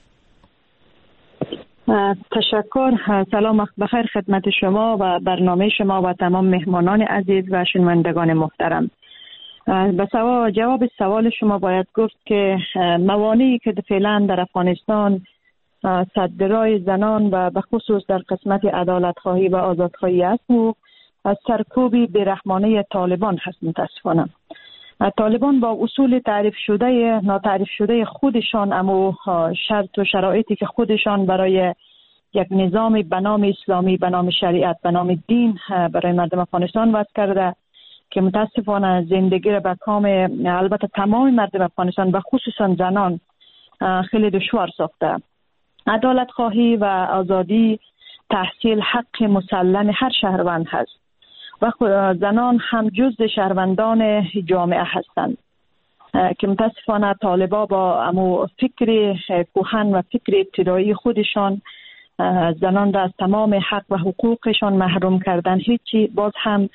تشکر. سلام بخیر خدمت شما و برنامه شما و تمام مهمانان عزیز و شنوندگان محترم. به جواب سوال شما باید گفت که موانعی که فعلا در افغانستان صدرای زنان و به خصوص در قسمت عدالت خواهی و آزاد خواهی است و سرکوبی بیرحمانه طالبان هست. متاسفانه طالبان با اصول ناتعریف شده خودشان، اما شرط و شرایطی که خودشان برای یک نظام به نام اسلامی، به نام شریعت، به نام دین برای مردم افغانستان وضع کرده که متاسفانه زندگی را به کام البته تمام مردم افغانستان و خصوصا زنان خیلی دشوار ساخته. عدالت خواهی و آزادی تحصیل حق مسلم هر شهروند هست و زنان هم جزء شهروندان جامعه هستند که متاسفانه طالبا با امو فکر کهن و فکر ابتدایی خودشان زنان را از تمام حق و حقوقشان محروم کردن. هیچی باز هم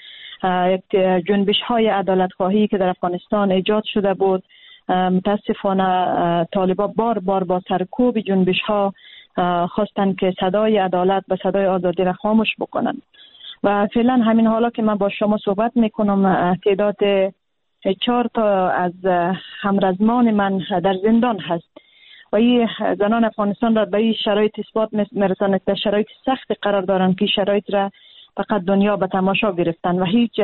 جنبش های عدالت خواهی که در افغانستان ایجاد شده بود، متاسفانه طالبا بار با سرکوب جنبش ها خواستن که صدای عدالت و صدای آزادی را خاموش بکنن و فعلا همین حالا که من با شما صحبت میکنم تعداد 4 تا از همرزمان من در زندان هست و این زنان افغانستان را به این شرایط اثبات میرساند که شرایط سخت قرار دارند که شرایط را فقط دنیا به تماشا گرفتن و هیچ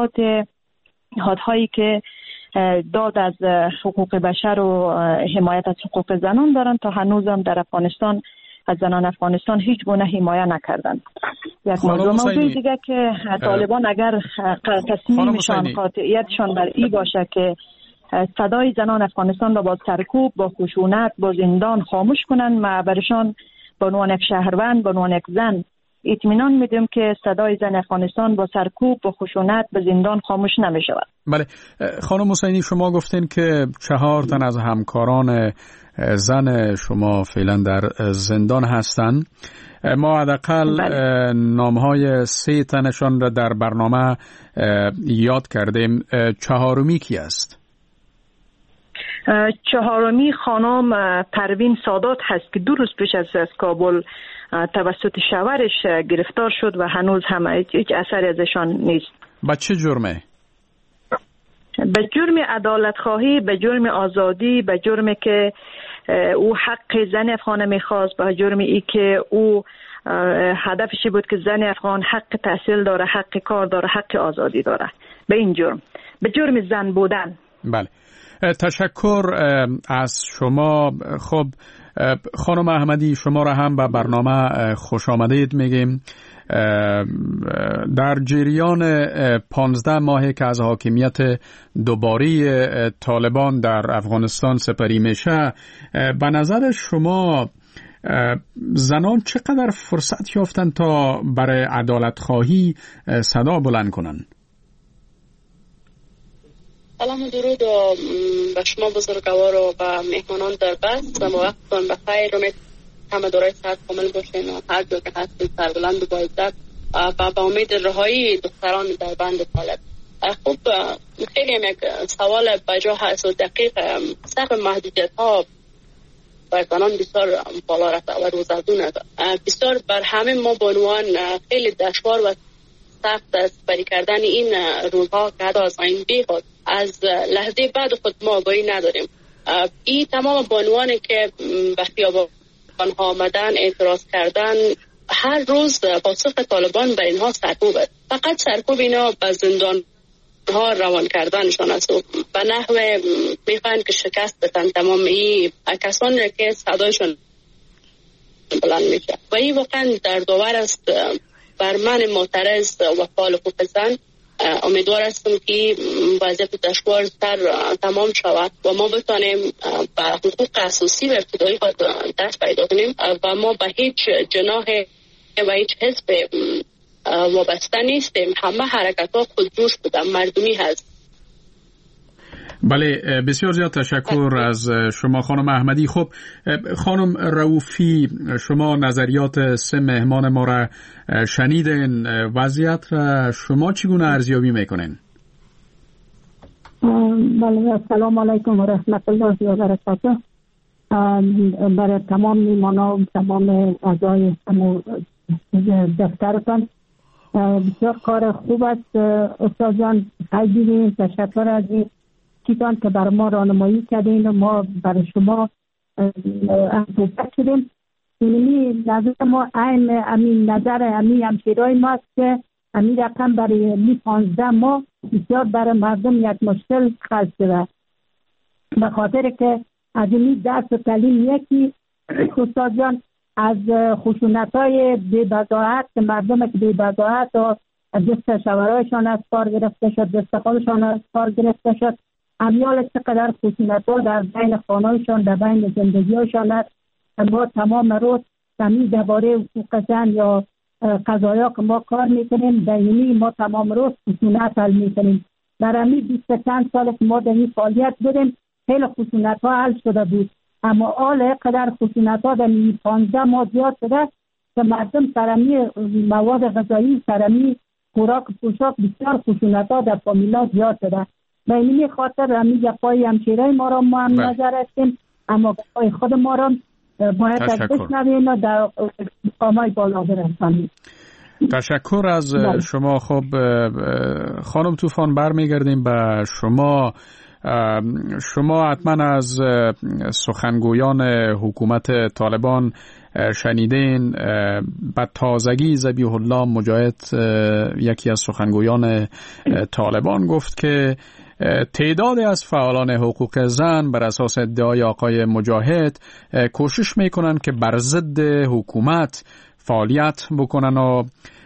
نهادهایی که داد از حقوق بشر و حمایت از حقوق زنان دارند تا هنوزم در افغانستان از زنان افغانستان هیچ گونه حمایت نکردند. یک موضوع دیگه که طالبان اگر تصمیمشان قاطعیتشان بر این باشه که صدای زنان افغانستان را با سرکوب، با خشونت، با زندان خاموش کنند، ما برشان به عنوان یک شهروند، به عنوان یک زن اطمینان میدیم که صدای زن افغانستان با سرکوب، با خشونت، به زندان خاموش نمی شود. بله خانم حسینی شما گفتین که 4 تن از همکاران زن شما فعلا در زندان هستند. ما حداقل نامهای 3 تنشان را در برنامه یاد کردیم. 4می کی است؟ 4می خانم پروین سادات هست که 2 روز پیش از کابل توسط شوهرش گرفتار شد و هنوز هم هیچ اثری ازشان نیست. با چه جرمه؟ به جرم عدالت خواهی، به جرم آزادی، به جرمی که او حق زن افغان میخواست، به جرمی ای که او هدفش بود که زن افغان حق تحصیل داره، حق کار داره، حق آزادی داره. به این جرم، به جرم زن بودن. بله تشکر از شما. خب خانم احمدی، شما را هم به برنامه خوش آمدید میگیم. در جریان 15 ماهی که از حاکمیت دوباره طالبان در افغانستان سپری میشه، به نظر شما زنان چقدر فرصت یافتن تا برای عدالت خواهی صدا بلند کنن؟ سلام و درود به شما بزرگوار و به مهمانان در بس و وقتتان بخیر. امید همه دارای صحت کامل باشین و هر جا که هستین سربلند و با عزت و به امید رهایی دختران در بند طالب. خب خیلی یک سوال بجا هست و دقیق. سقف محدودیت ها بر زنان بسیار بالا رفته و روزافزون بسیار بر همه ما بانوان خیلی دشوار و سخت است بری کردن این روزها که حتی از آینده خود از لحظه بعد خود ما آگاهی نداریم. این تمام بانوانی که به خیابان ها آمدن اعتراض کردن، هر روز پاسخ طالبان بر اینها سرکوب است. فقط سرکوب اینا به زندان ها روان کردنشان است و به نحوه میخواهند که شکست بدن تمام این کسانی که صدایشان بلند میشه و این واقعا دردآور است. بر من معترض و فعال حقوق زن امیدوار هستم که وضعیت دشوارتر تمام شود و ما بتانیم به حقوق اساسی و ابتدایی خود دست پیدا کنیم و ما به هیچ جناح و هیچ حزب وابسته نیستیم. همه حرکت ها خودجوش بودن، مردمی هست. بله، بسیار زیاد تشکر از شما خانم احمدی. خب خانم رؤوفی، شما نظریات سه مهمان ما را شنیدین، وضعیت را شما چگونه ارزیابی میکنین؟ بله، السلام علیکم و رحمت الله و برکاته. برای تمام میهمانان و تمام اعضای دفترتان بسیار کار خوب است. استاد جان خیلی تشکر از این چیزان که بر ما راهنمایی کردین و ما برای شما صحبت شدیم. اینمی نظر ما این امین نظر امین همشیرای ما است که امین رقم برای 15 ماه بسیار برای مردم یک مشکل خلق شده، به خاطر که از این درس و تعلیم یکی استاد جان از خشونت‌های بی‌بضاعت مردم که بی‌بضاعت و دست شوهرایشان از کار گرفته شد، دست خودشان از کار گرفته شد، امیال چقدر خشونت‌ها در بین خانه‌شان در بین زندگی‌هاشان است. ما تمام روز همین درباره حقوق زن یا قضایا که ما کار میکنیم دائمی ما تمام روز خشونت حل میکنیم. در همین 20 چند سال که ما در این فعالیت بودیم خیلی خشونت‌ها حل شده بود، اما حال قدر خشونت‌ها در 15 ماه زیاد شده که مردم سرمی مواد غذایی، سرمی خوراک پوشاک بسیار خشونت‌ها در فامیلا زیاد شده. به این خاطر همین جفای همشیرای ما را ما هم نظر هستیم، اما جفای خود ما را باید از بشنویم و در مقامای بالا برسانیم. تشکر از شما. خب خانم طوفان برمیگردیم به شما. شما حتما از سخنگویان حکومت طالبان شنیدین. به تازگی ذبیح الله مجاهد یکی از سخنگویان طالبان گفت که تعدادی از فعالان حقوق زن بر اساس ادعای آقای مجاهد کوشش میکنن که بر ضد حکومت فعالیت بکنن و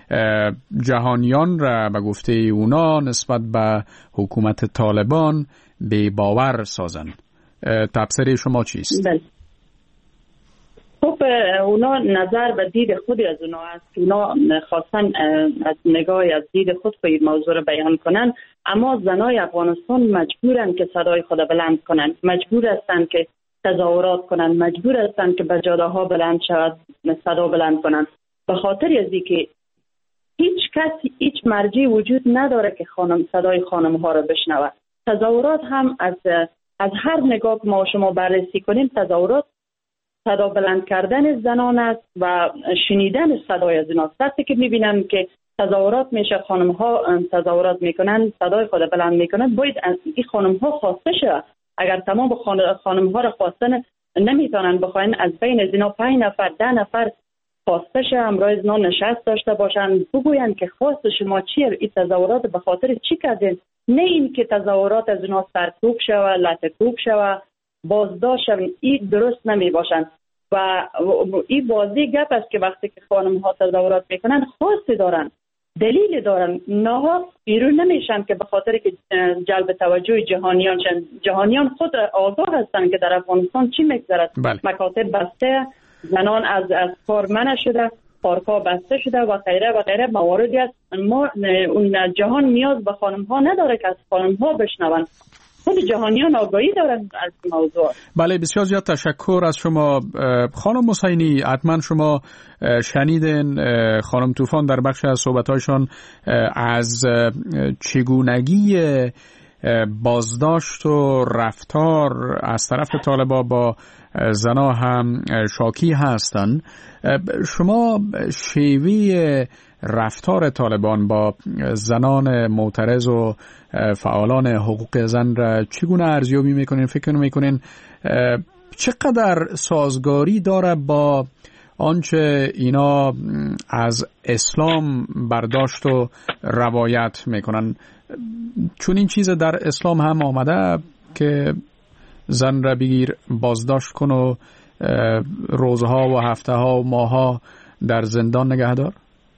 جهانیان را به گفته اونا نسبت به حکومت طالبان بی باور سازن. تفسیر شما چیست؟ بله. خب اونا نظر و دید خودی از اونا است. اونا خواستن از نگاه از دید خود به این موضوع را بیان کنن، اما زنای افغانستان مجبورن که صدای خود بلند کنن، مجبور هستن که تظاهرات کنن، مجبور هستن که به جاده‌ها بلند شود، صدا بلند کنن، به خاطر از اینکه هیچ کسی، هیچ مرجعی وجود نداره که صدای خانم ها را بشنوه. تظاهرات هم از هر نگاه که ما شما بررسی کنیم، تظاهرات صدا بلند کردن زنان است و شنیدن صدای از ایناست. وقتی که میبینم که تظاهرات میشه، خانم ها تظاهرات میکنن، صدای خود بلند میکنن، باید از این خانم ها خواسته شود. اگر تمام خانم ها را خواستن نمیتونن بخواین، از بین از اینا 5 نفر 10 نفر خواسته شه، همراه از اینا نشست داشته باشن، بگوین که خواست شما چیه، این تظاهرات به خاطر چی کردین؟ نه این که تظاهرات از اینا سرکوب شوه، لطکوب شوه، بازداشت شوه. این درست نمی باشن. و این بازی گپ است که وقتی که خانم ها تظاهرات میکنن خاصی دارن، دلیل دارن، ناها بیرون نمیشن که به خاطر که جلب توجه جهانیان خود آگاه هستن که در افغانستان چی میگذرد. مکاتب بسته، زنان از کار منع شده، پارک‌ها بسته شده و غیره و غیره مواردی است. ما اون جهان نیاز به خانم ها نداره که از خانم ها بشنون، خود جهانیان آگاهی دارن از موضوع. بله، بسیار زیاد تشکر از شما خانم حسینی. حتما شما شنیدین خانم طوفان در بخش از صحبت‌هایشان از چگونگی بازداشت و رفتار از طرف طالبا با زنا هم شاکی هستند. شما شیوه رفتار طالبان با زنان معترض و فعالان حقوق زن را چگونه ارزیابی میکنین؟ فکر میکنین چقدر سازگاری داره با آنچه اینا از اسلام برداشت و روایت میکنن؟ چون این چیز در اسلام هم آمده که زن را بگیر بازداشت کن و روزها و هفته ها و ماها در زندان نگه دار.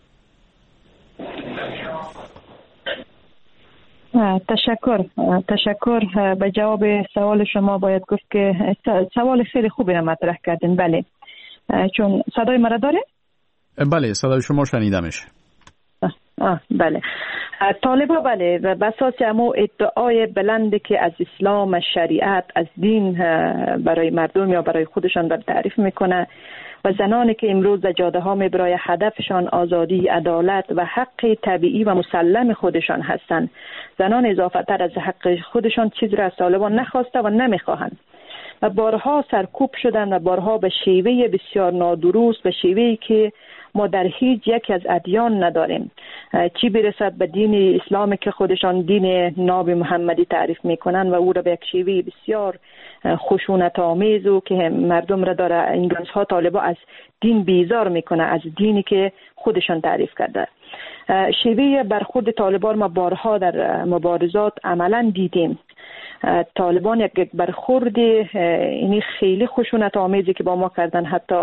تشکر. به جواب سوال شما باید گفت که سوال خیلی خوبی را مطرح کردین. بله، چون صدای مرا داره؟ بله، صدای شما شنیدمش. بله، طالبا بله و بساس همو ادعای بلندی که از اسلام، از شریعت، از دین برای مردم یا برای خودشان در تعریف میکنه و زنانی که امروز در جاده ها برای هدفشان آزادی، عدالت و حق طبیعی و مسلم خودشان هستند. زنان اضافه تر از حق خودشان چیز را از طالبان نخواسته و نمیخواهند و بارها سرکوب شدند و بارها به شیوه بسیار نادرست، به شیوهی که ما در هیچ یک از ادیان نداریم، چی برسد به دین اسلام که خودشان دین ناب محمدی تعریف میکنن و او را به یک شیوه بسیار خشونت آمیز و که مردم را داره انگلیس‌ها طالبا از دین بیزار میکنه، از دینی که خودشان تعریف کرده. شیوه برخورد طالبان ما بارها در مبارزات عملا دیدیم. طالبان یک برخورد اینی خیلی خشونت آمیزی که با ما کردن، حتی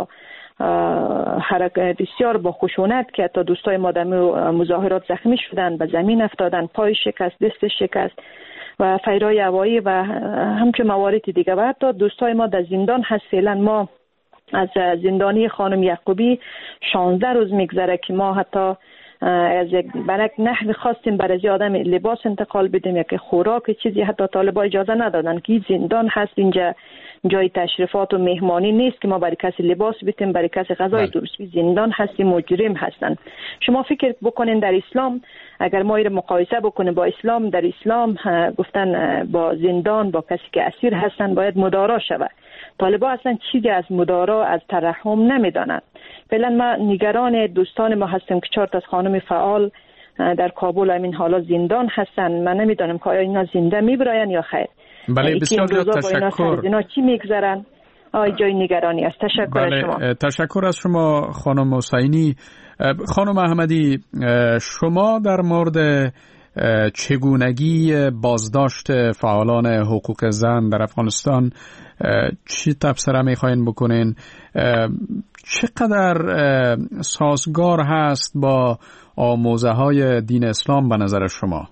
بسیار با خشونت که حتی دوستای ما در مظاهرات زخمی شدن، به زمین افتادن، پای شکست، دست شکست و فیرای هوایی و همچون موارد دیگه. و حتی دوستای ما در زندان هست. فعلا ما از زندانی خانم یعقوبی 16 روز میگذره که ما حتی از یک نحوی خواستیم برای آدم لباس انتقال بدیم یا که خوراک چیزی، حتی طالبا اجازه ندادن که زندان هست، اینجا جای تشریفات و مهمانی نیست که ما برای کسی لباس بدیم، برای کسی غذای درست. زندان هستی، مجرم هستن. شما فکر بکنین در اسلام اگر ما این مقایسه بکنیم با اسلام، در اسلام گفتن با زندان، با کسی که اسیر هستن باید مدارا شود. طالبا اصلا چیزی از مدارا، از ترحم نمیدانند. فعلا ما نگران دوستان ما هستیم که 4 تا از خانم فعال در کابل همین حالا زندان هستن. من نمیدانم که آیا اینا زنده میبراین یا خیر. بله، بسیار تشکر. اینا چی میگذرن؟ جای نگرانی است. تشکر از شما. تشکر از شما خانم حسینی. خانم احمدی، شما در مورد چگونگی بازداشت فعالان حقوق زن در افغانستان چی تبصره میخواین بکنین؟ چقدر سازگار هست با آموزه های دین اسلام به نظر شما؟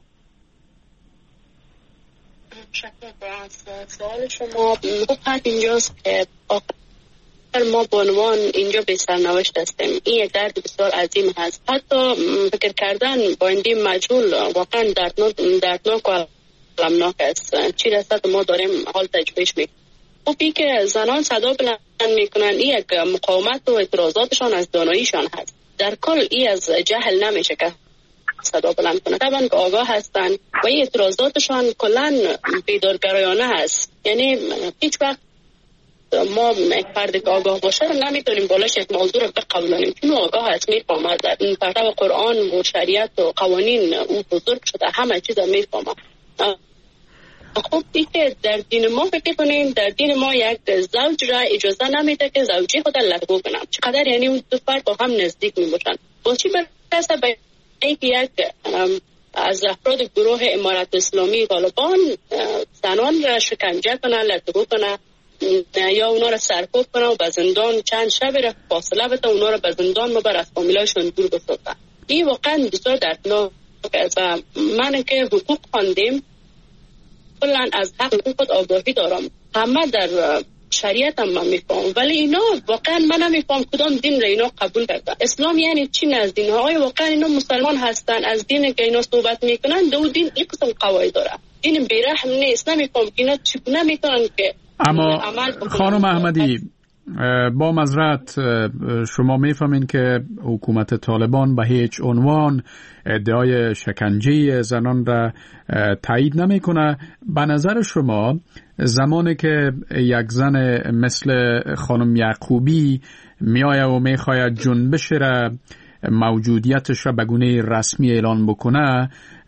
شکر از سوال شما. خب اینجاست که ما به عنوان اینجا به سرنوشت هستیم. این یک درد بسیار عظیم هست. حتی فکر کردن با این مجهول واقعا دردناک و غمناک است. چی رسد ما داریم حال تجربهش میکنیم. خب این که زنان صدا بلند میکنن، این یک مقاومت و اعتراضاتشان از داناییشان هست. در کل این از جهل نمیشه که صدا بلند کنه. طبعا که آگاه هستن و این اعتراضاتشان کلن بیدارگرایانه هست. یعنی هیچ وقت ما یک فرد که آگاه باشه نمیتونیم بالاش یک موضوع رو بقبولانیم، چون آگاه هست، میفهمه در این پرتو قرآن و شریعت و قوانین او بزرگ شده، همه چیز رو میفهمه. خب این که در دین ما فکر کنیم، در دین ما یک زوج را اجازه نمیده که زوجی خود لغو کنه. چقدر یعنی اون دو فرد با هم نزدیک میباشن. با چی برسه به اینکه یک از افراد گروه امارت اسلامی طالبان زنان را شکنجه کنه، لغو کنه یا اونا رو سرکوب کنه و به زندان چند شب را فاصله بده، اونا رو به زندان ببر، از فامیلایشون دور بسازه. این واقعا بسیار دردناک است. من که حقوق خواندیم، کلا از حق خود آگاهی دارم، همه در شریعت هم من میفهم، ولی اینا واقعا من نمیفهم کدام دین را اینا قبول کردن. اسلام یعنی چی نزد اینها؟ آیا واقعا اینا مسلمان هستن؟ از دین که اینا صحبت میکنن، دو دین این قسم قواعد داره، دین بیرحم نیست. نمیفهم اینا چگونه میتونن که اما خانم احمدی، با معذرت شما میفهمین که حکومت طالبان به هیچ عنوان ادعای شکنجه زنان را تایید نمیکنه. به نظر شما زمانی که یک زن مثل خانم یعقوبی میآید و میخواید جنبش را، موجودیتش را به گونه رسمی اعلان بکنه،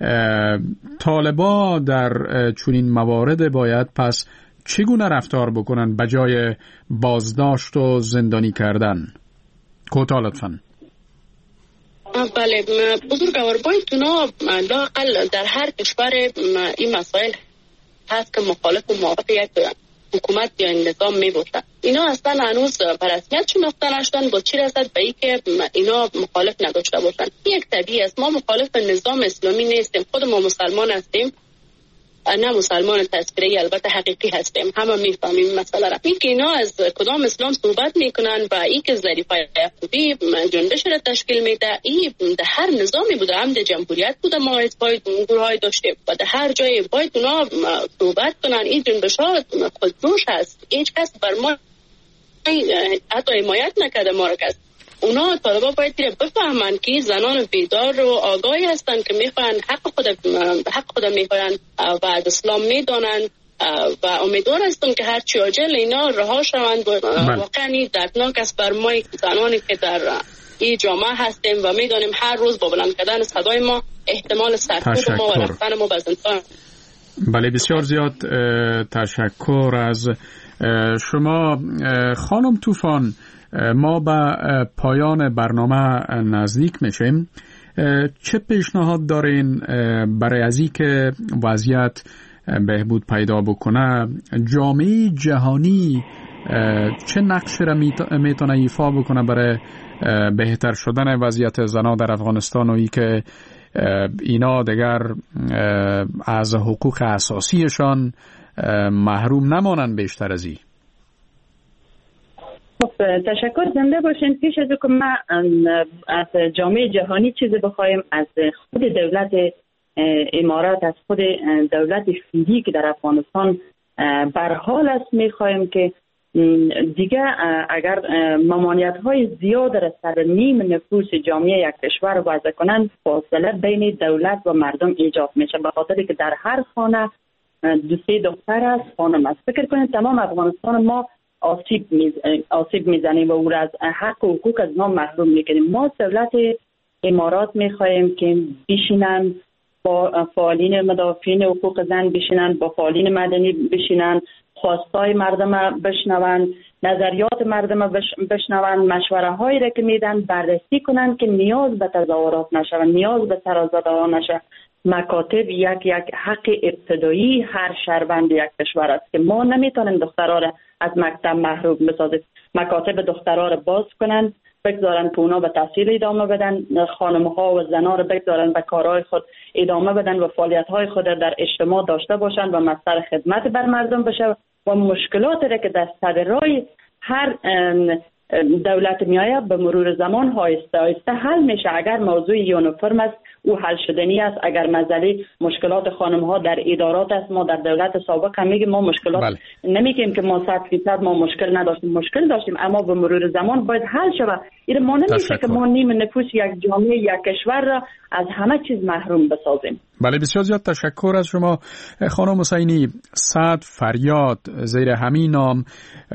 طالبا در چنین موارد باید پس چگونه رفتار بکنن به جای بازداشت و زندانی کردن؟ کوتاه لطفاً. بله بزرگوار، باید اونا لااقل در هر کشور این مسائل هست که مخالف و موافق یک حکومت یا نظام می باشد. اینا اصلا هنوز به رسمیت شناخته نشدن. با چی رسد به این که اینا مخالف نداشته باشن؟ یک طبیعی است. ما مخالف نظام اسلامی نیستیم، خود ما مسلمان هستیم، نه مسلمان تذکری، البته حقیقی هستیم، همه میفهمیم مسئله را. این که اینا از کدام اسلام صحبت میکنن و این که ظریفه یعقوبی جنبش را تشکیل میده، این در هر نظامی بوده، هم در جمهوریت بوده، ما باید گروهای داشتیم و در هر جای باید اونا صحبت کنن. این جنبش ها خودجوش هست، هیچ کس بر ما حتی حمایت نکرده ما را. کس اونا طالبا باید بفهمن که زنان بیدار و آگاهی هستن که میخوان حق خود میخوان و از اسلام میدانن و امیدوار هستن که هر چی عاجل اینا رها شوند. واقعا دردناک است بر ما زنانی که در این جامعه هستیم و میدانیم هر روز با بلند کردن صدای ما احتمال سرکوب ما و رفتن ما به زندان. بله، بسیار زیاد تشکر از شما خانم طوفان. ما به پایان برنامه نزدیک میشیم. چه پیشنهاد دارین برای از این که وضعیت بهبود پیدا بکنه؟ جامعه جهانی چه نقش را میتونه ایفا بکنه برای بهتر شدن وضعیت زنان در افغانستان و ای که اینا دیگر از حقوق اساسیشان محروم نمانند بیشتر از این؟ تشکر، زنده باشین. پیش از که ما از جامعه جهانی چیزی بخوایم، از خود دولت امارات، از خود دولت فیدی که در افغانستان برحال است، میخوایم که دیگه اگر ممانعت های زیاد را سر نیم نفوس جامعه یک کشور وضع کنند، فاصله بین دولت و مردم ایجاد میشه، به خاطر که در هر خانه 2-3 دختر است، خانم است. فکر کنید تمام افغانستان ما آسیب میزنیم و او را از حق و حقوق از ما محروم میکنیم. ما دولت امارات میخواهیم که بشینن با فعالین مدافعین حقوق زن، بشینن با فعالین مدنی، بشینن خواستای مردم بشنون، نظریات مردم بشنون، مشوره هایی را که میدن بررسی کنن که نیاز به تظاهرات نشون، نیاز به سرازده ها نشه. مکاتب یک حق ابتدایی هر شهروند یک کشور است که ما نمیتونیم دخترها را از مکتب محروم بسازیم. مکاتب دخترها را باز کنن، بگذارن که اونا به تحصیل ادامه بدن، خانم‌ها و زن‌ها را بگذارن به کارهای خود ادامه بدن و فعالیت‌های خود در اجتماع داشته باشن و مصدر خدمت بر مردم بشه و مشکلات را که در سر راه هر دولت میآید به مرور زمان آهسته آهسته حل میشه. اگر موضوع یونیفرم است او حل شدنی است. اگر مسئله مشکلات خانم ها در ادارات است، ما در دولت سابق هم میگیم ما مشکلات نمیگیم که ما 100% ما مشکل نداشتیم، مشکل داشتیم، اما به مرور زمان باید حل شود. این ما نمیشه که ما نیم نفوس یک جامعه یک کشور را از همه چیز محروم بسازیم. بله، بسیار زیاد تشکر از شما خانم حسینی. 100 فریاد زیر همین نام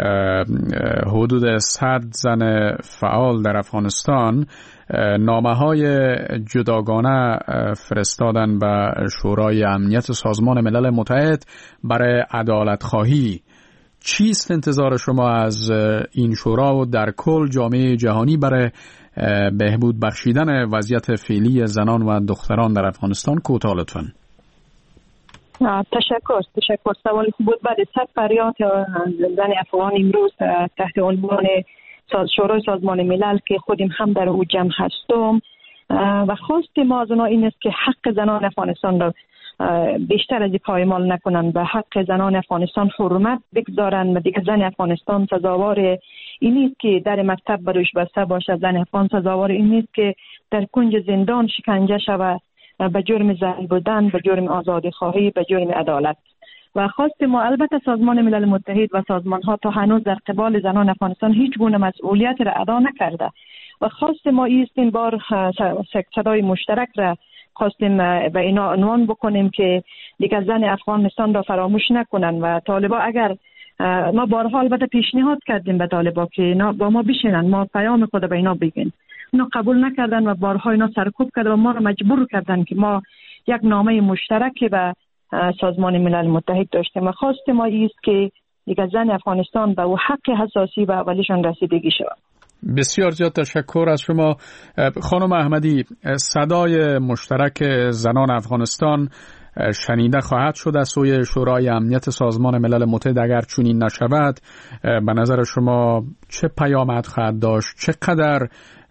حدود 100 زن فعال در افغانستان نامه‌های جداگانه فرستادن به شورای امنیت سازمان ملل متحد برای عدالت خواهی. چیست انتظار شما از این شورا و در کل جامعه جهانی برای بهبود بخشیدن وضعیت فعلی زنان و دختران در افغانستان؟ کوتاه لطفاً. تشکر. سوالی که بود بعد 100 فریاد زن افغان امروز تحت عنوان شورای سازمان ملل که خودم هم در او جمع هستم و خواست ما از اونا این است که حق زنان افغانستان را بیشتر از پایمال نکنن و حق زنان افغانستان حرمت بگذارن و دیگه زن افغانستان سزاوار این نیست که در مکتب بروش بسته باشه. زن افغان سزاوار این نیست که در کنج زندان شکنجه شود به جرم زن بودن، به جرم آزادی خواهی، به جرم عدالت. و خواست ما البته سازمان ملل متحد و سازمان ها تا هنوز در قبال زنان افغانستان هیچ گونه مسئولیت را ادا نکرده و خواست ما این بار صدای مشترک را خواستیم به اینا عنوان بکنیم که دیگه زن افغانستان را فراموش نکنن و طالبا اگر ما بارها البته پیشنهاد کردیم به طالبا که اینا با ما بشینن، ما پیام خود به اینا بگین، اینا قبول نکردن و بارها اینا سرکوب کردن و ما را مجبور کردن که ما یک نامه مشترک به سازمان ملل متحد داشتیم و خواست ما است که دیگه زن افغانستان به او حق حساسی و اولیشان رسیدگی شود. بسیار زیاد تشکر از شما خانم احمدی. صدای مشترک زنان افغانستان شنیده خواهد شد از سوی شورای امنیت سازمان ملل متحد. اگر چنین نشود به نظر شما چه پیامد خواهد داشت؟ چقدر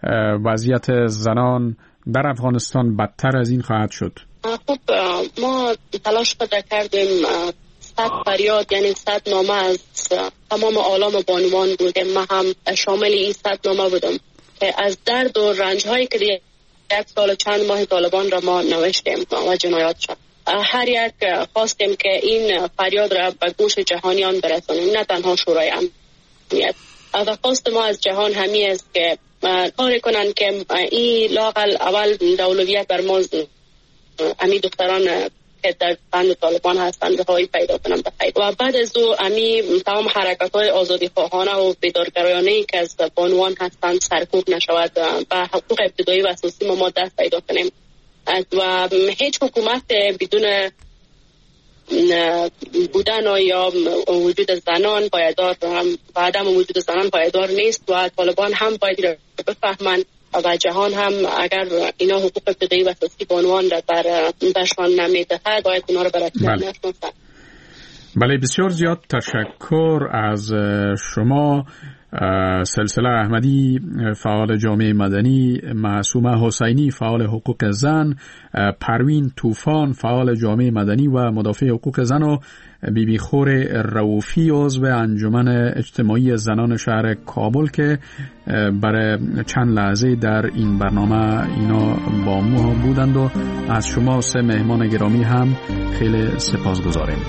وضعیت زنان در افغانستان بدتر از این خواهد شد؟ خب ما تلاش کردیم 100 فریاد یعنی 100 نامه از تمام عالم بانوان بودیم. ما هم شامل این 100 نامه بودم که از درد و رنج هایی که یک سال چند ماه طالبان را ما نوشتیم و جنایات شد. هر یک خواستیم که این فریاد را به گوش جهانیان برسانیم، نه تنها شورای امنیت. و خواست ما از جهان همی است که کار کنن که این لاقل اول دولویت بر ما امی دختران که در بند طالبان هستند رهایی پیدا کنم بخیر و بعد از او امی تمام حرکت‌های آزادی خواهانه و بیدارگرایانه‌ای که از بانوان هستند سرکوب نشود و حقوق ابتدایی و اساسی ما دست پیدا کنیم و هیچ حکومت بدون بودن یا وجود زنان پایدار و عدم وجود زنان پایدار نیست و طالبان هم باید بفهمند و جهان هم اگر اینا حقوق ابتدایی و اساسی بانوان را برشان نمیدهد باید اونا را برشان نشناسند. بله بسیار زیاد تشکر از شما. سلسله احمدی فعال جامعه مدنی، معصومه حسینی فعال حقوق زن، پروین طوفان فعال جامعه مدنی و مدافع حقوق زن و بیبی خور رؤوفی عضو انجمن اجتماعی زنان شهر کابل که برای چند لحظه در این برنامه اینا با ما بودند و از شما 3 مهمان گرامی هم خیلی سپاسگزاریم.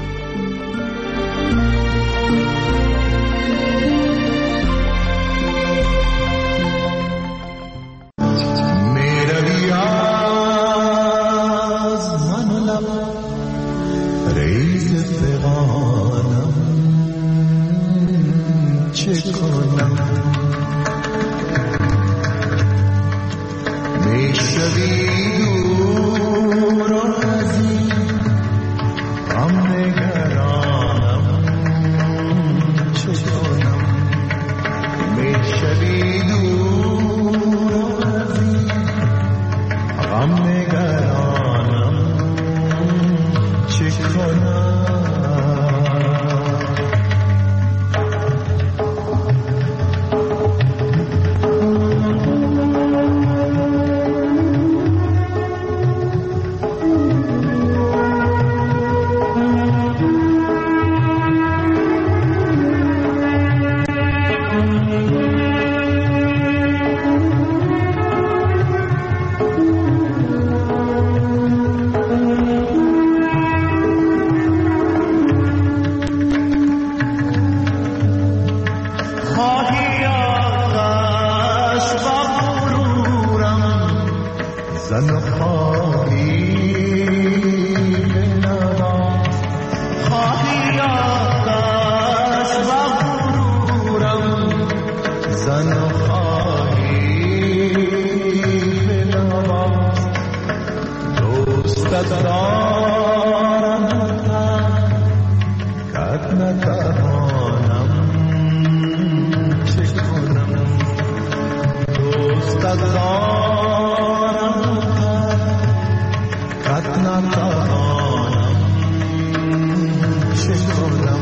چه کنم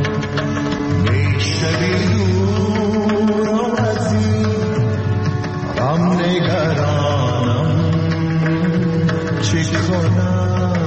میشوی دور از این غم نگرانم چه کنم